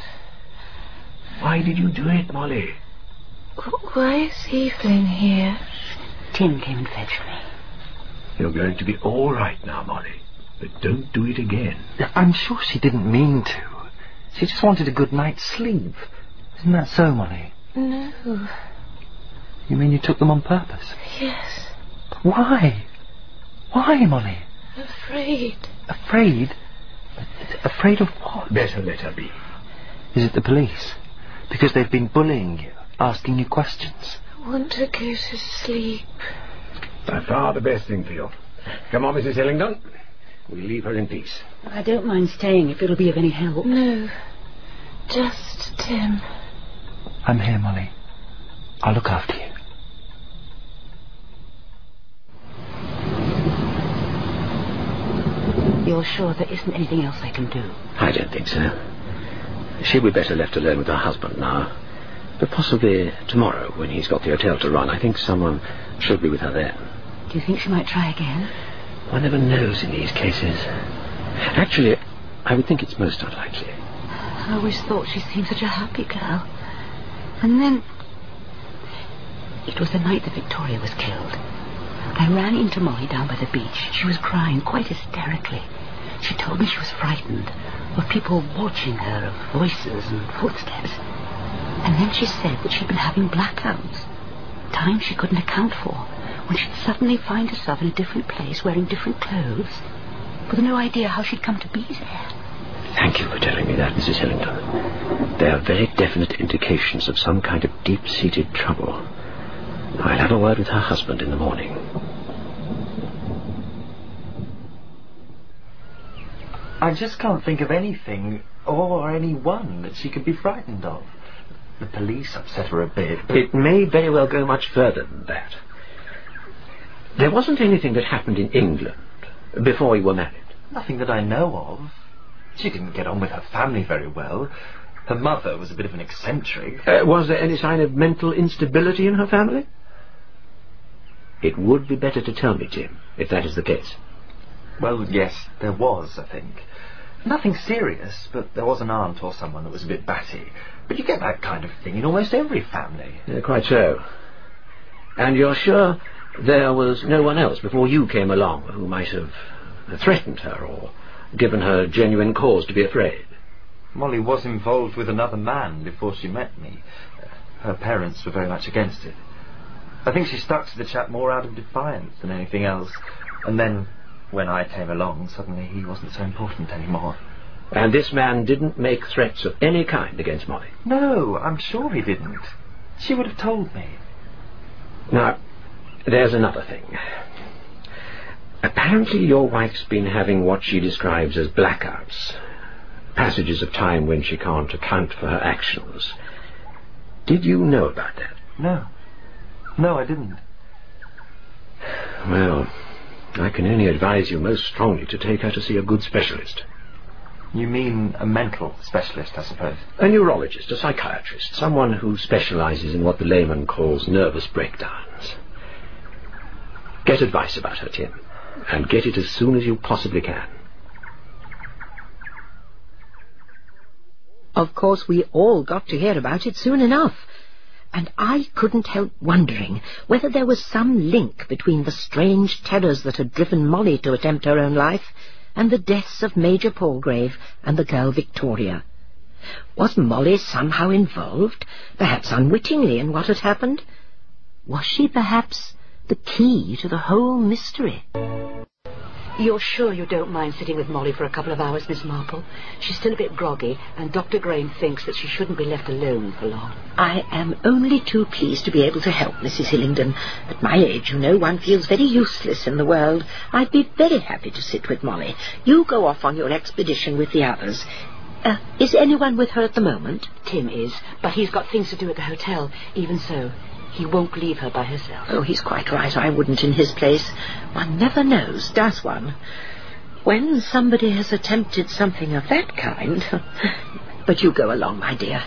Why did you do it, Molly? Why is Evelyn here? Tim came and fetched me. You're going to be all right now, Molly. But don't do it again. I'm sure she didn't mean to. She just wanted a good night's sleep. Isn't that so, Molly? No. You mean you took them on purpose? Yes. But why? Why, Molly? Afraid. Afraid? Afraid of what? Better let her be. Is it the police? Because they've been bullying you, asking you questions. I want to go to sleep. By far the best thing for you. Come on, Mrs. Hillingdon. We'll leave her in peace. I don't mind staying if it'll be of any help. No. Just Tim. I'm here, Molly. I'll look after you. You're sure there isn't anything else I can do? I don't think so. She'll be better left alone with her husband now. But possibly tomorrow, when he's got the hotel to run. I think someone should be with her then. Do you think she might try again? One never knows in these cases. Actually, I would think it's most unlikely. I always thought she seemed such a happy girl. And then... It was the night that Victoria was killed. I ran into Molly down by the beach. She was crying quite hysterically. She told me she was frightened of people watching her, of voices and footsteps. And then she said that she'd been having blackouts, times she couldn't account for, when she'd suddenly find herself in a different place, wearing different clothes, with no idea how she'd come to be there. Thank you for telling me that, Mrs. Hillingdon. They are very definite indications of some kind of deep-seated trouble. I'll have a word with her husband in the morning. I just can't think of anything or anyone that she could be frightened of. The police upset her a bit, but... It may very well go much further than that. There wasn't anything that happened in England before you were married? Nothing that I know of. She didn't get on with her family very well. Her mother was a bit of an eccentric. Was there any sign of mental instability in her family? It would be better to tell me, Jim, if that is the case. Well, yes, there was, I think. Nothing serious, but there was an aunt or someone that was a bit batty. But you get that kind of thing in almost every family. Quite so. And you're sure there was no one else before you came along who might have threatened her or given her genuine cause to be afraid? Molly was involved with another man before she met me. Her parents were very much against it. I think she stuck to the chap more out of defiance than anything else. And then, when I came along, suddenly he wasn't so important anymore. And this man didn't make threats of any kind against Molly? No, I'm sure he didn't. She would have told me. Now, there's another thing. Apparently your wife's been having what she describes as blackouts. Passages of time when she can't account for her actions. Did you know about that? No. No, I didn't. Well, I can only advise you most strongly to take her to see a good specialist. You mean a mental specialist, I suppose? A neurologist, a psychiatrist, someone who specializes in what the layman calls nervous breakdowns. Get advice about her, Tim, and get it as soon as you possibly can. Of course, we all got to hear about it soon enough, and I couldn't help wondering whether there was some link between the strange terrors that had driven Molly to attempt her own life and the deaths of Major Palgrave and the girl Victoria. Was Molly somehow involved, perhaps unwittingly, in what had happened? Was she perhaps the key to the whole mystery? You're sure you don't mind sitting with Molly for a couple of hours, Miss Marple? She's still a bit groggy, and Dr. Graham thinks that she shouldn't be left alone for long. I am only too pleased to be able to help, Mrs. Hillingdon. At my age, you know, one feels very useless in the world. I'd be very happy to sit with Molly. You go off on your expedition with the others. Is anyone with her at the moment? Tim is, but he's got things to do at the hotel. Even so, he won't leave her by herself. Oh, he's quite right. I wouldn't in his place. One never knows, does one? When somebody has attempted something of that kind. But you go along, my dear.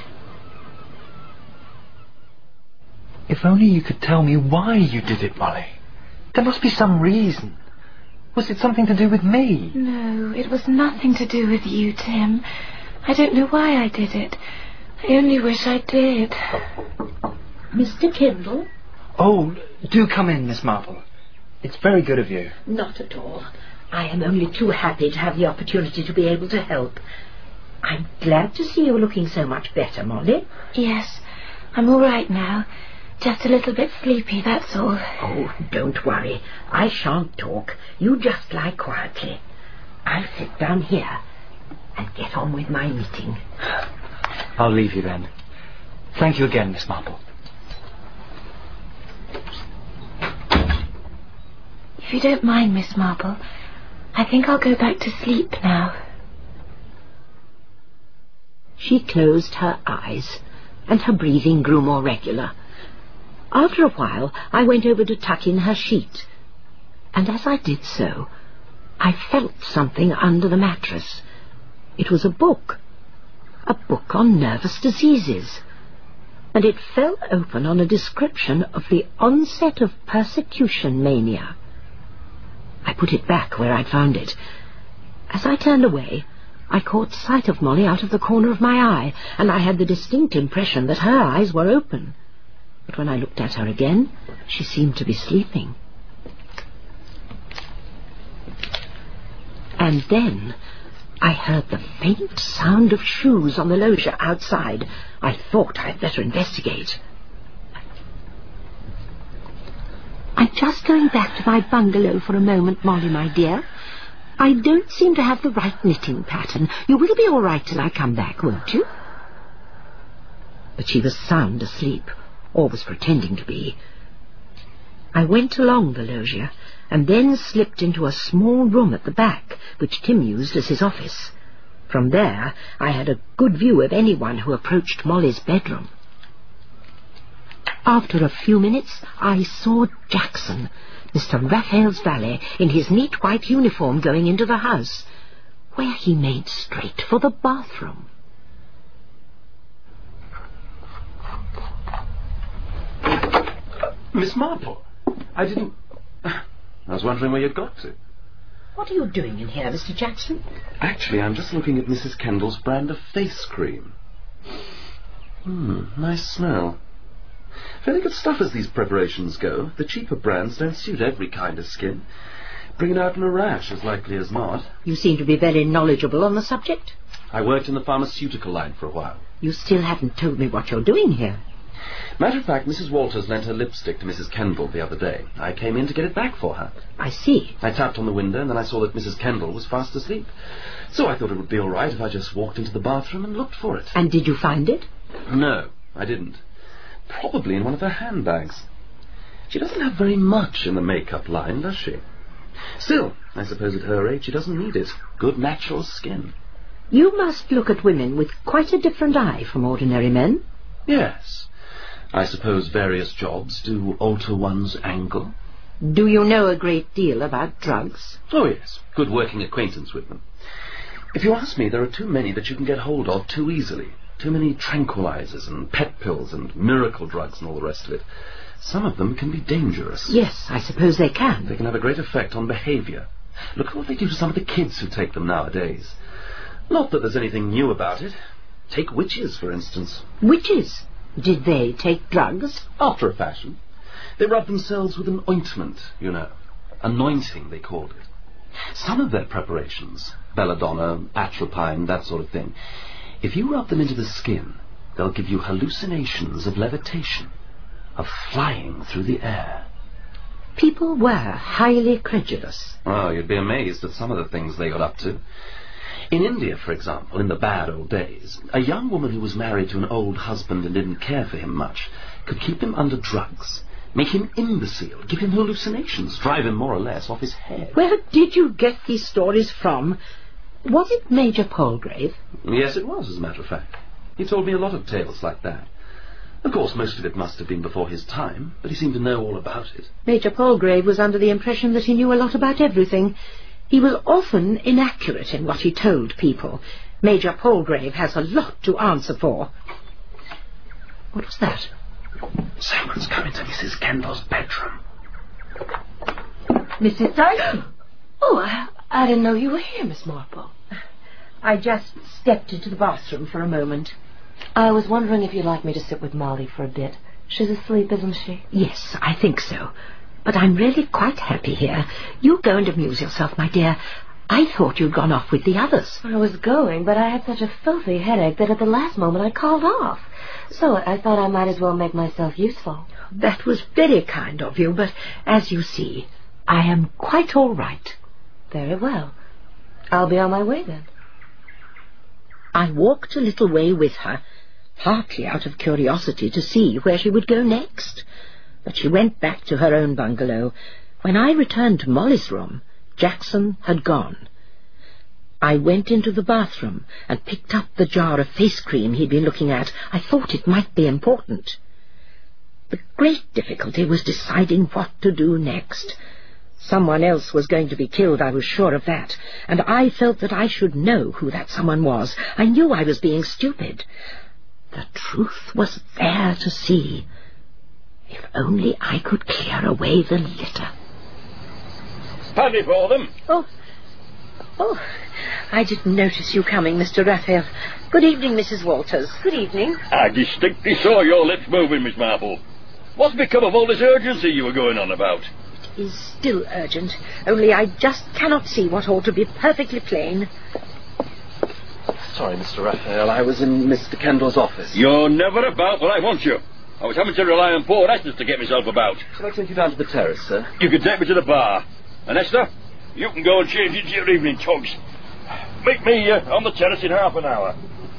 If only you could tell me why you did it, Molly. There must be some reason. Was it something to do with me? No, it was nothing to do with you, Tim. I don't know why I did it. I only wish I did. Mr. Kendall? Oh, do come in, Miss Marple. It's very good of you. Not at all. I am only too happy to have the opportunity to be able to help. I'm glad to see you looking so much better, Molly. Yes, I'm all right now. Just a little bit sleepy, that's all. Oh, don't worry. I shan't talk. You just lie quietly. I'll sit down here and get on with my knitting. I'll leave you then. Thank you again, Miss Marple. If you don't mind, Miss Marple, I think I'll go back to sleep now. She closed her eyes, and her breathing grew more regular. After a while, I went over to tuck in her sheet, and as I did so, I felt something under the mattress. It was a book on nervous diseases, and it fell open on a description of the onset of persecution mania. I put it back where I'd found it. As I turned away, I caught sight of Molly out of the corner of my eye, and I had the distinct impression that her eyes were open. But when I looked at her again, she seemed to be sleeping. And then I heard the faint sound of shoes on the loggia outside. I thought I'd better investigate. I'm just going back to my bungalow for a moment, Molly, my dear. I don't seem to have the right knitting pattern. You will be all right till I come back, won't you? But she was sound asleep, or was pretending to be. I went along the loggia, and then slipped into a small room at the back, which Tim used as his office. From there, I had a good view of anyone who approached Molly's bedroom. After a few minutes, I saw Jackson, Mr. Raphael's valet, in his neat white uniform going into the house, where he made straight for the bathroom. Miss Marple, I didn't... I was wondering where you'd got to. What are you doing in here, Mr. Jackson? Actually, I'm just looking at Mrs. Kendall's brand of face cream. Nice smell. Fairly good stuff as these preparations go. The cheaper brands don't suit every kind of skin. Bring it out in a rash, as likely as not. You seem to be very knowledgeable on the subject. I worked in the pharmaceutical line for a while. You still haven't told me what you're doing here. Matter of fact, Mrs. Walters lent her lipstick to Mrs. Kendall the other day. I came in to get it back for her. I see. I tapped on the window, and then I saw that Mrs. Kendall was fast asleep. So I thought it would be all right if I just walked into the bathroom and looked for it. And did you find it? No, I didn't. Probably in one of her handbags. She doesn't have very much in the makeup line, does she? Still, I suppose at her age she doesn't need it. Good natural skin. You must look at women with quite a different eye from ordinary men. Yes. I suppose various jobs do alter one's angle. Do you know a great deal about drugs? Oh, yes. Good working acquaintance with them. If you ask me, there are too many that you can get hold of too easily. Too many tranquilizers and pet pills and miracle drugs and all the rest of it. Some of them can be dangerous. Yes, I suppose they can. They can have a great effect on behavior. Look at what they do to some of the kids who take them nowadays. Not that there's anything new about it. Take witches, for instance. Witches? Did they take drugs? After a fashion. They rub themselves with an ointment, you know. Anointing, they called it. Some of their preparations, belladonna, atropine, that sort of thing, if you rub them into the skin, they'll give you hallucinations of levitation, of flying through the air. People were highly credulous. Oh, you'd be amazed at some of the things they got up to. In India, for example, in the bad old days, a young woman who was married to an old husband and didn't care for him much could keep him under drugs, make him imbecile, give him hallucinations, drive him more or less off his head. Where did you get these stories from? Was it Major Palgrave? Yes, it was, as a matter of fact. He told me a lot of tales like that. Of course, most of it must have been before his time, but he seemed to know all about it. Major Palgrave was under the impression that he knew a lot about everything. He was often inaccurate in what he told people. Major Palgrave has a lot to answer for. What was that? Someone's come into Mrs. Kendall's bedroom. Mrs. Dyson? Oh, I didn't know you were here, Miss Marple. I just stepped into the bathroom for a moment. I was wondering if you'd like me to sit with Molly for a bit. She's asleep, isn't she? Yes, I think so. But I'm really quite happy here. You go and amuse yourself, my dear. I thought you'd gone off with the others. I was going, but I had such a filthy headache that at the last moment I called off. So I thought I might as well make myself useful. That was very kind of you, but as you see, I am quite all right. Very well. I'll be on my way then. I walked a little way with her, partly out of curiosity to see where she would go next. But she went back to her own bungalow. When I returned to Molly's room, Jackson had gone. I went into the bathroom and picked up the jar of face cream he'd been looking at. I thought it might be important. The great difficulty was deciding what to do next. Someone else was going to be killed, I was sure of that, and I felt that I should know who that someone was. I knew I was being stupid. The truth was there to see. If only I could clear away the litter. Paddy for them. Oh, I didn't notice you coming, Mr. Raphael. Good evening, Mrs. Walters. Good evening. I distinctly saw your lips moving, Miss Marple. What's become of all this urgency you were going on about? It is still urgent, only I just cannot see what ought to be perfectly plain. Sorry, Mr. Raphael, I was in Mr. Kendall's office. You're never about when I want you. I was having to rely on poor Esther to get myself about. Shall I take you down to the terrace, sir? You can take me to the bar. And Esther, you can go and change into your evening togs. Meet me on the terrace in half an hour.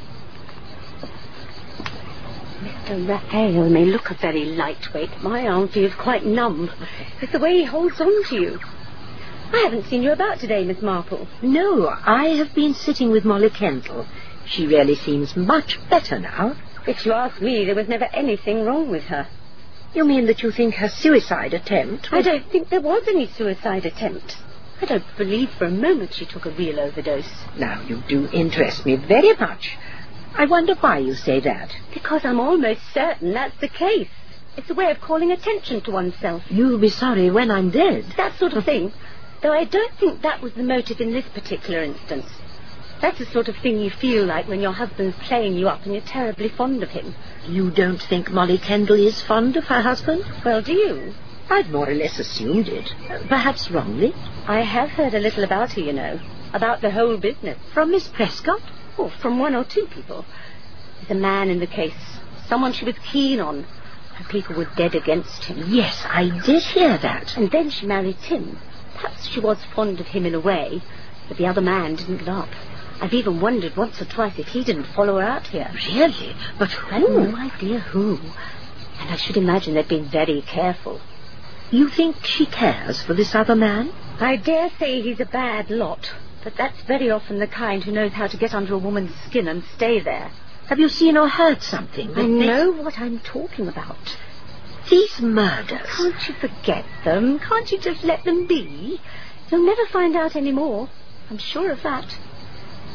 Mr. Raphael may look a very lightweight. My arm feels quite numb. It's the way he holds on to you. I haven't seen you about today, Miss Marple. No, I have been sitting with Molly Kendall. She really seems much better now. If you ask me, there was never anything wrong with her. You mean that you think her suicide attempt was... I don't think there was any suicide attempt. I don't believe for a moment she took a real overdose. Now, you do interest me very much. I wonder why you say that. Because I'm almost certain that's the case. It's a way of calling attention to oneself. You'll be sorry when I'm dead. That sort of thing. Though I don't think that was the motive in this particular instance. That's the sort of thing you feel like when your husband's playing you up and you're terribly fond of him. You don't think Molly Kendall is fond of her husband? Well, do you? I've more or less assumed it. Perhaps wrongly. I have heard a little about her, you know. About the whole business. From Miss Prescott? Oh, from one or two people. There's a man in the case. Someone she was keen on. And people were dead against him. Yes, I did hear that. And then she married Tim. Perhaps she was fond of him in a way, but the other man didn't love. I've even wondered once or twice if he didn't follow her out here. Really? But who? I've no idea who. And I should imagine they've been very careful. You think she cares for this other man? I dare say he's a bad lot, but that's very often the kind who knows how to get under a woman's skin and stay there. Have you seen or heard something? I know what I'm talking about. These murders. Can't you forget them? Can't you just let them be? You'll never find out any more. I'm sure of that.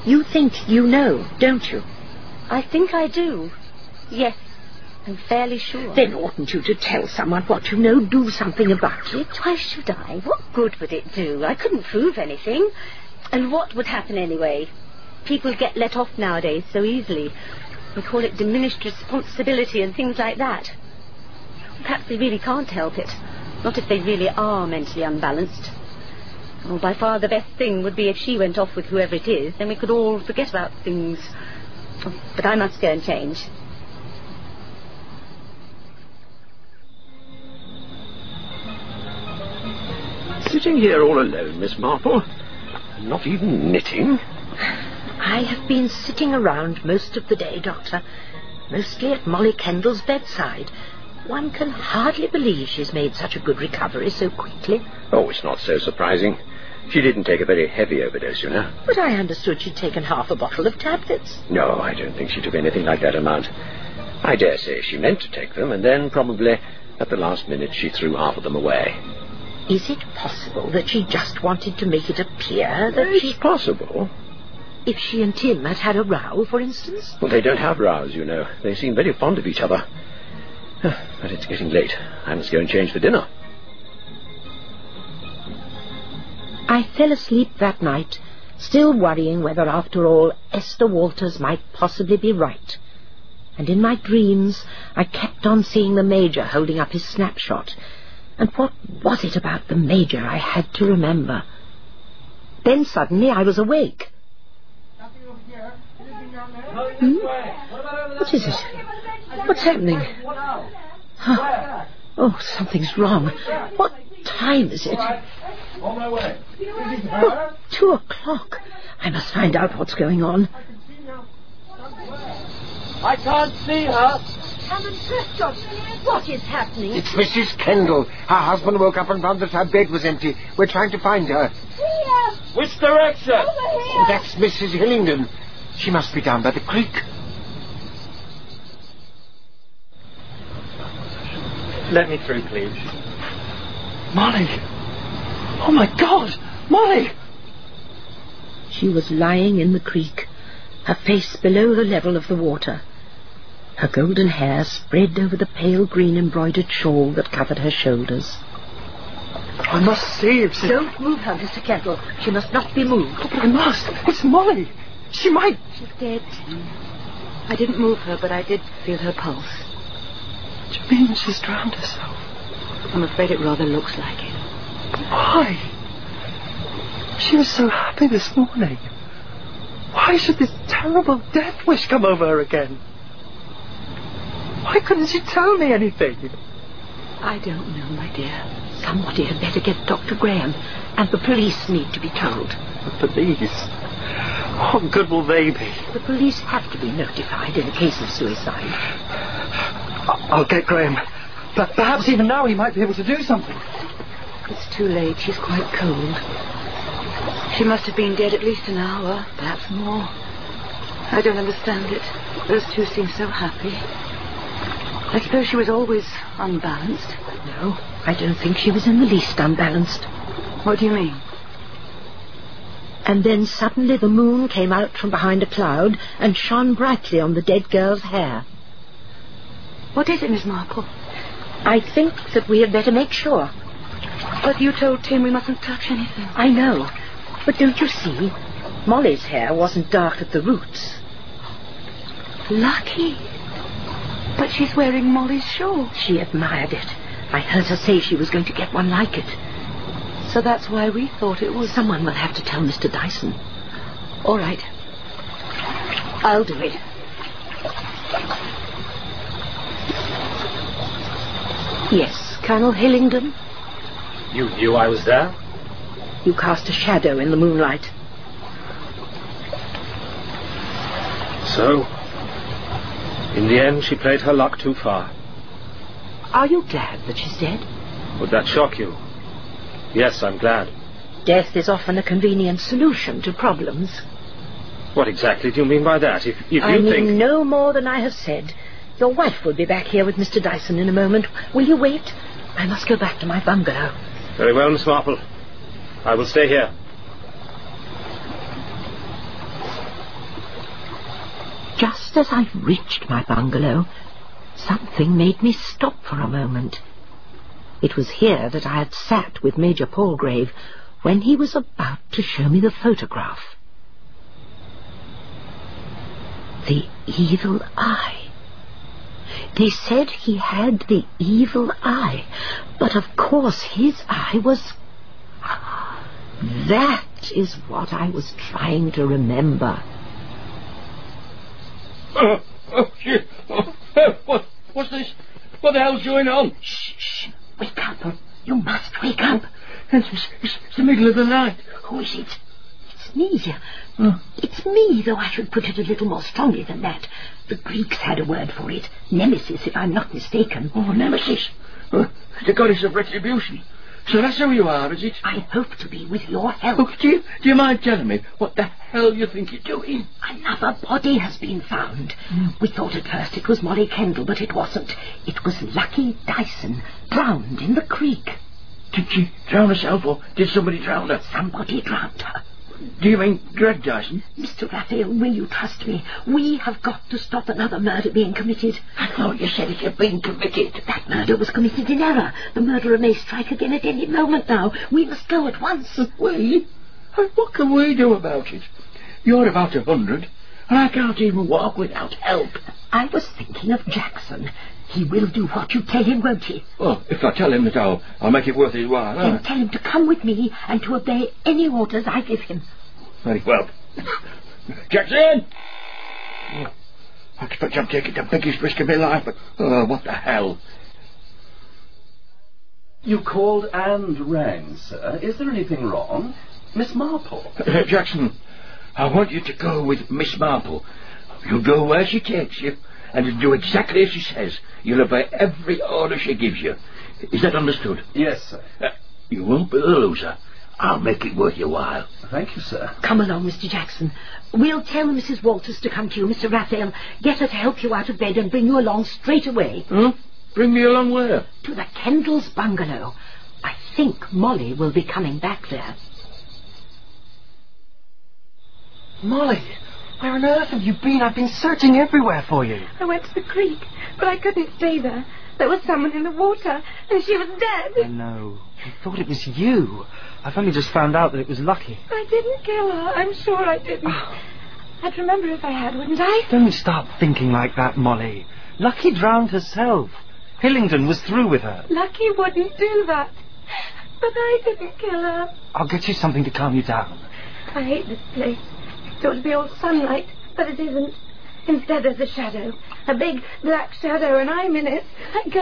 You think you know, don't you? I think I do. Yes, I'm fairly sure. Then oughtn't you to tell someone what you know? Do something about it. Why should I? What good would it do? I couldn't prove anything. And what would happen anyway? People get let off nowadays so easily. We call it diminished responsibility and things like that. Perhaps they really can't help it. Not if they really are mentally unbalanced. Well, by far the best thing would be if she went off with whoever it is, then we could all forget about things. But I must go and change. Sitting here all alone, Miss Marple? Not even knitting? I have been sitting around most of the day, Doctor. Mostly at Molly Kendall's bedside. One can hardly believe she's made such a good recovery so quickly. Oh, it's not so surprising. She didn't take a very heavy overdose, you know. But I understood she'd taken half a bottle of tablets. No, I don't think she took anything like that amount. I dare say she meant to take them, and then probably at the last minute she threw half of them away. Is it possible that she just wanted to make it appear that It's possible. If she and Tim had had a row, for instance? Well, they don't have rows, you know. They seem very fond of each other. But it's getting late. I must go and change for dinner. I fell asleep that night, still worrying whether, after all, Esther Walters might possibly be right. And in my dreams, I kept on seeing the Major holding up his snapshot. And what was it about the Major I had to remember? Then suddenly I was awake. What is it? What's happening? Oh, something's wrong. What time is it? Oh, 2 o'clock. I must find out what's going on. I can't see her. Hammond Prescott, what is happening? It's Mrs. Kendall. Her husband woke up and found that her bed was empty. We're trying to find her. Here. Which direction? Over here. That's Mrs. Hillingdon. She must be down by the creek. Let me through, please. Molly! Oh, my God! Molly! She was lying in the creek, her face below the level of the water. Her golden hair spread over the pale green embroidered shawl that covered her shoulders. I must see if she... Don't move her, Mr. Kendall. She must not be moved. Oh, but I must. It's Molly. She might... She's dead, Tim. I didn't move her, but I did feel her pulse. Do you mean she's drowned herself? I'm afraid it rather looks like it. Why? She was so happy this morning. Why should this terrible death wish come over her again? Why couldn't she tell me anything? I don't know, my dear. Somebody had better get Dr. Graham, and the police need to be told. The police? What good will they be? The police have to be notified in a case of suicide. I'll get Graham. But perhaps even now he might be able to do something. It's too late. She's quite cold. She must have been dead at least an hour, perhaps more. I don't understand it. Those two seem so happy. I suppose she was always unbalanced. No, I don't think she was in the least unbalanced. What do you mean? And then suddenly the moon came out from behind a cloud and shone brightly on the dead girl's hair. What is it, Miss Marple? I think that we had better make sure. But you told Tim we mustn't touch anything. I know. But don't you see? Molly's hair wasn't dark at the roots. Lucky. But she's wearing Molly's shawl. She admired it. I heard her say she was going to get one like it. So that's why we thought it was... Someone will have to tell Mr. Dyson. All right. I'll do it. Yes, Colonel Hillingdon? You knew I was there? You cast a shadow in the moonlight. So, in the end, she played her luck too far. Are you glad that she's dead? Would that shock you? Yes, I'm glad. Death is often a convenient solution to problems. What exactly do you mean by that? If you I think... mean no more than I have said. Your wife will be back here with Mr. Dyson in a moment. Will you wait? I must go back to my bungalow. Very well, Miss Marple. I will stay here. just as I reached my bungalow, something made me stop for a moment. It was here that I had sat with Major Palgrave when he was about to show me the photograph. The evil eye. They said he had the evil eye, but of course his eye was... That is what I was trying to remember. Shit. What's this? What the hell's going on? Shh. Wake up. You must wake up. It's the middle of the night. Who is it? It's me. It's me, though I should put it a little more strongly than that. The Greeks had a word for it. Nemesis, if I'm not mistaken. Oh, Nemesis. The goddess of retribution. So that's who you are, is it? I hope to be, with your help. Oh, do you mind telling me what the hell you think you're doing? Another body has been found. We thought at first it was Molly Kendall, but it wasn't. It was Lucky Dyson, drowned in the creek. Did she drown herself, or did somebody drown her? Somebody drowned her. Do you mean Greg Dyson? Mr. Raphael, will you trust me? We have got to stop another murder being committed. I thought you said it had been committed. That murder was committed in error. The murderer may strike again at any moment now. We must go at once. We? What can we do about it? You're about 100, and I can't even walk without help. I was thinking of Jackson. He will do what you tell him, won't he? Well, if I tell him that I'll make it worth his while. Then tell him to come with me and to obey any orders I give him. Very well. Jackson! I expect I'm taking the biggest risk of my life, but what the hell? You called and rang, sir. Is there anything wrong? Miss Marple? Jackson, I want you to go with Miss Marple. You'll go where she takes you, and do exactly as she says. You'll obey every order she gives you. Is that understood? Yes, sir. You won't be the loser. I'll make it worth your while. Thank you, sir. Come along, Mr. Jackson. We'll tell Mrs. Walters to come to you, Mr. Raphael. Get her to help you out of bed and bring you along straight away. Huh? Bring me along where? To the Kendall's bungalow. I think Molly will be coming back there. Molly, where on earth have you been? I've been searching everywhere for you. I went to the creek, but I couldn't stay there. There was someone in the water, and she was dead. I know. I thought it was you. I've only just found out that it was Lucky. I didn't kill her. I'm sure I didn't. I'd remember if I had, wouldn't I? Don't start thinking like that, Molly. Lucky drowned herself. Hillingdon was through with her. Lucky wouldn't do that. But I didn't kill her. I'll get you something to calm you down. I hate this place. It ought to be all sunlight, but it isn't. Instead there's a shadow. A big black shadow, and I'm in it.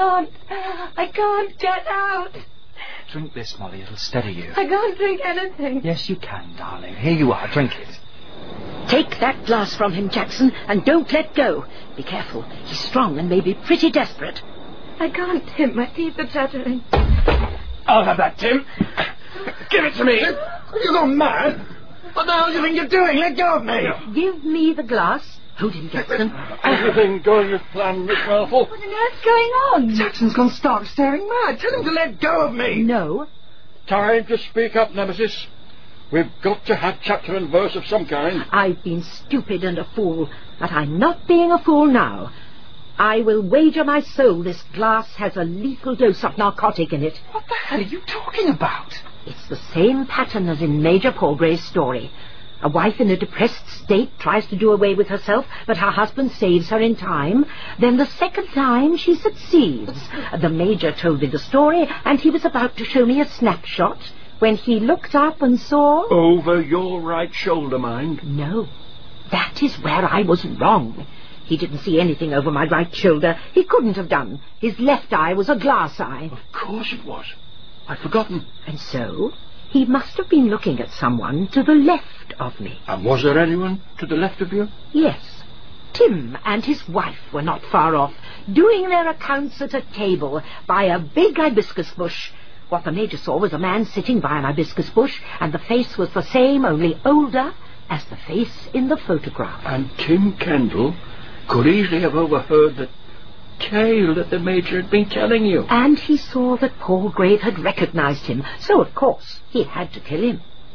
I can't get out. Drink this, Molly. It'll steady you. I can't drink anything. Yes, you can, darling. Here you are. Drink it. Take that glass from him, Jackson, and don't let go. Be careful. He's strong and may be pretty desperate. I can't, Tim. My teeth are chattering. I'll have that, Tim. Give it to me. You're gone mad. What the hell do you think you're doing? Let go of me. Give me the glass. Hold him, Jackson. Everything going as planned, Miss Marple. What on earth's going on? Jackson's gone stark staring mad. Tell him to let go of me. No. Time to speak up, Nemesis. We've got to have chapter and verse of some kind. I've been stupid and a fool, but I'm not being a fool now. I will wager my soul this glass has a lethal dose of narcotic in it. What the hell are you talking about? It's the same pattern as in Major Palgrave's story. A wife in a depressed state tries to do away with herself, but her husband saves her in time. Then the second time she succeeds. The Major told me the story, and he was about to show me a snapshot when he looked up and saw... Over your right shoulder, mind. No, that is where I was wrong. He didn't see anything over my right shoulder. He couldn't have done. His left eye was a glass eye. Of course it was. I'd forgotten. And so... he must have been looking at someone to the left of me. And was there anyone to the left of you? Yes. Tim and his wife were not far off, doing their accounts at a table by a big hibiscus bush. What the Major saw was a man sitting by an hibiscus bush, and the face was the same, only older, as the face in the photograph. And Tim Kendall could easily have overheard the tale that the Major had been telling you. And he saw that Palgrave had recognized him, so of course he had to kill him.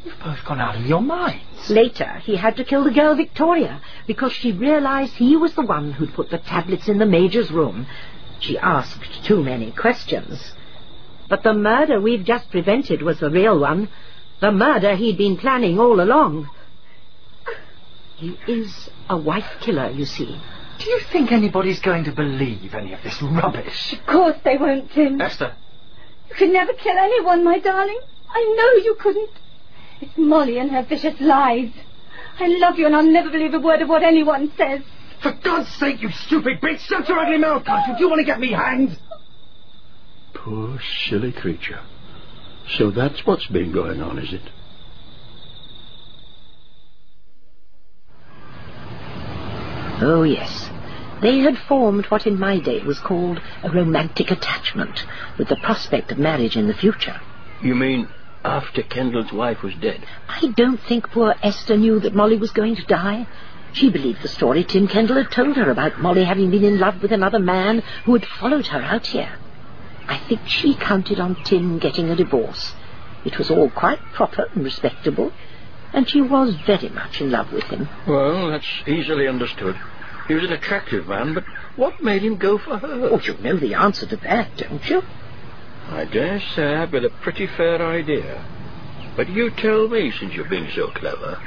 You've both gone out of your minds. Later, he had to kill the girl Victoria because she realized he was the one who'd put the tablets in the Major's room. She asked too many questions. But the murder we've just prevented was the real one. The murder he'd been planning all along. He is a wife killer, you see. Do you think anybody's going to believe any of this rubbish? Of course they won't, Tim. Esther. You could never kill anyone, my darling. I know you couldn't. It's Molly and her vicious lies. I love you and I'll never believe a word of what anyone says. For God's sake, you stupid bitch, shut your ugly mouth, can't you? Do you want to get me hanged? Poor silly creature. So that's what's been going on, is it? Oh, yes. They had formed what in my day was called a romantic attachment, with the prospect of marriage in the future. You mean after Kendall's wife was dead? I don't think poor Esther knew that Molly was going to die. She believed the story Tim Kendall had told her about Molly having been in love with another man who had followed her out here. I think she counted on Tim getting a divorce. It was all quite proper and respectable, and she was very much in love with him. Well, that's easily understood. He was an attractive man, but what made him go for her? Oh, you know the answer to that, don't you? I dare say I've got a pretty fair idea. But you tell me, since you've been so clever.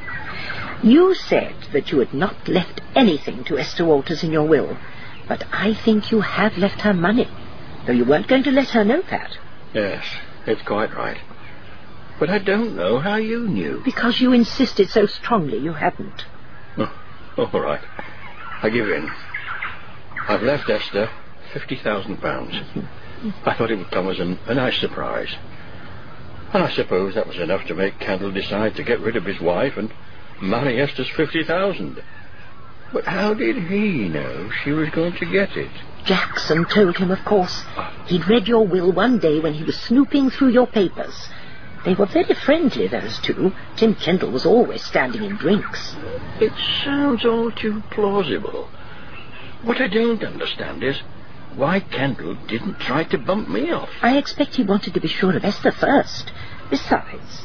You said that you had not left anything to Esther Walters in your will, but I think you have left her money, though you weren't going to let her know that. Yes, it's quite right. But I don't know how you knew. Because you insisted so strongly you hadn't. Oh, all right. I give in. I've left Esther £50,000. I thought it would come as a nice surprise. And I suppose that was enough to make Kendall decide to get rid of his wife and marry Esther's 50,000. But how did he know she was going to get it? Jackson told him, of course. He'd read your will one day when he was snooping through your papers. They were very friendly, those two. Tim Kendall was always standing in drinks. It sounds all too plausible. What I don't understand is why Kendall didn't try to bump me off. I expect he wanted to be sure of Esther first. Besides,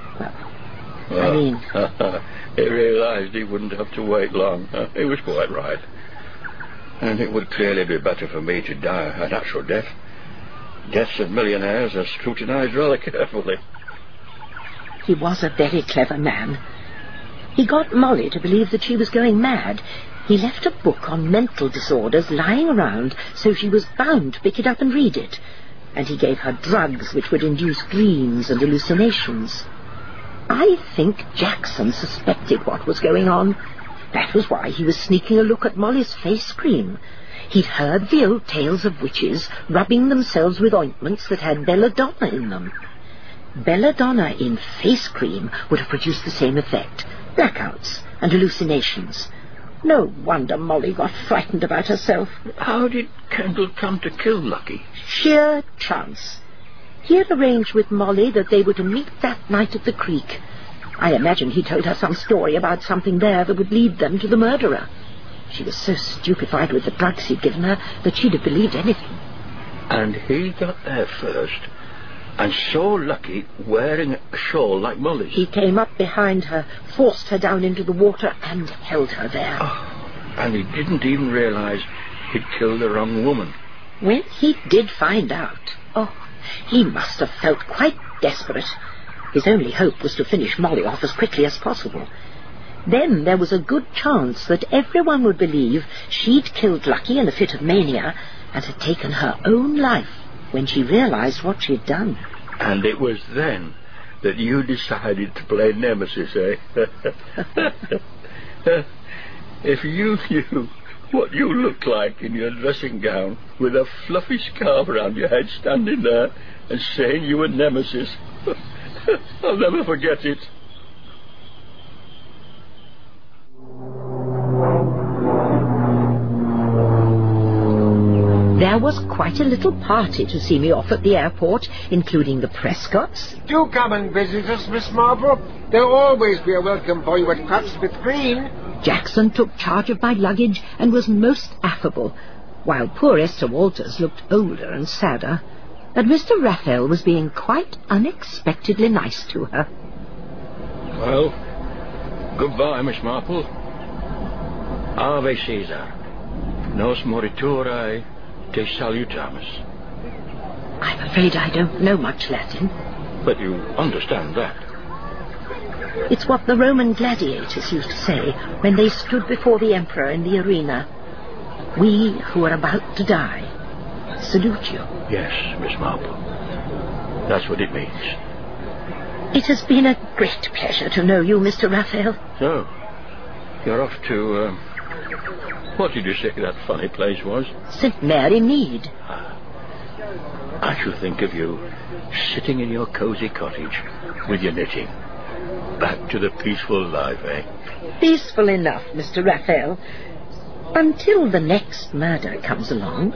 I mean... He realised he wouldn't have to wait long. He was quite right. And it would clearly be better for me to die a natural death. Deaths of millionaires are scrutinised rather carefully. He was a very clever man. He got Molly to believe that she was going mad. He left a book on mental disorders lying around, so she was bound to pick it up and read it. And he gave her drugs which would induce dreams and hallucinations. I think Jackson suspected what was going on. That was why he was sneaking a look at Molly's face cream. He'd heard the old tales of witches rubbing themselves with ointments that had belladonna in them. Belladonna in face cream would have produced the same effect. Blackouts and hallucinations. No wonder Molly got frightened about herself. How did Kendall come to kill Lucky? Sheer chance. He had arranged with Molly that they were to meet that night at the creek. I imagine he told her some story about something there that would lead them to the murderer. She was so stupefied with the drugs he'd given her that she'd have believed anything. And he got there first and saw Lucky wearing a shawl like Molly's. He came up behind her, forced her down into the water, and held her there. Oh, and he didn't even realise he'd killed the wrong woman. When he did find out, he must have felt quite desperate. His only hope was to finish Molly off as quickly as possible. Then there was a good chance that everyone would believe she'd killed Lucky in a fit of mania and had taken her own life when she realised what she'd done. And it was then that you decided to play Nemesis, eh? If you knew what you looked like in your dressing gown with a fluffy scarf around your head standing there and saying you were Nemesis, I'll never forget it. There was quite a little party to see me off at the airport, including the Prescotts. Do come and visit us, Miss Marlborough. There'll always be a welcome for you at Crapsmith Green. Jackson took charge of my luggage and was most affable, while poor Esther Walters looked older and sadder. But Mr. Raphael was being quite unexpectedly nice to her. Well, goodbye, Miss Marple. Ave Caesar. Nos moriturae te salutamus. I'm afraid I don't know much Latin. But you understand that. It's what the Roman gladiators used to say when they stood before the emperor in the arena. We who are about to die salute you. Yes, Miss Marple. That's what it means. It has been a great pleasure to know you, Mr. Raphael. So, you're off to, what did you say that funny place was? St. Mary Mead. I should think of you sitting in your cosy cottage with your knitting. Back to the peaceful life, eh? Peaceful enough, Mr. Raphael. Until the next murder comes along.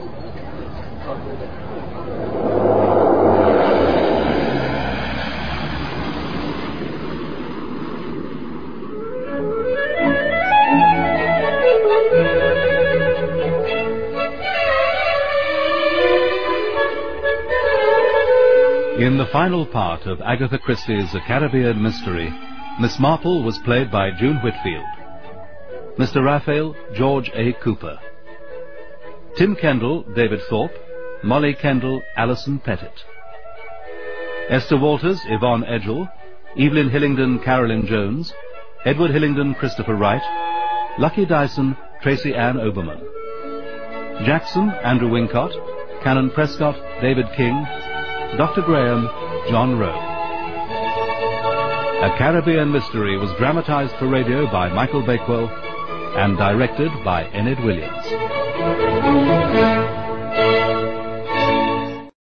In the final part of Agatha Christie's A Caribbean Mystery, Miss Marple was played by June Whitfield. Mr. Raphael, George A. Cooper. Tim Kendall, David Thorpe. Molly Kendall, Alison Pettit. Esther Walters, Yvonne Edgell. Evelyn Hillingdon, Carolyn Jones. Edward Hillingdon, Christopher Wright. Lucky Dyson, Tracy Ann Oberman. Jackson, Andrew Wincott. Canon Prescott, David King. Dr. Graham, John Rowe. A Caribbean Mystery was dramatized for radio by Michael Bakewell and directed by Enid Williams.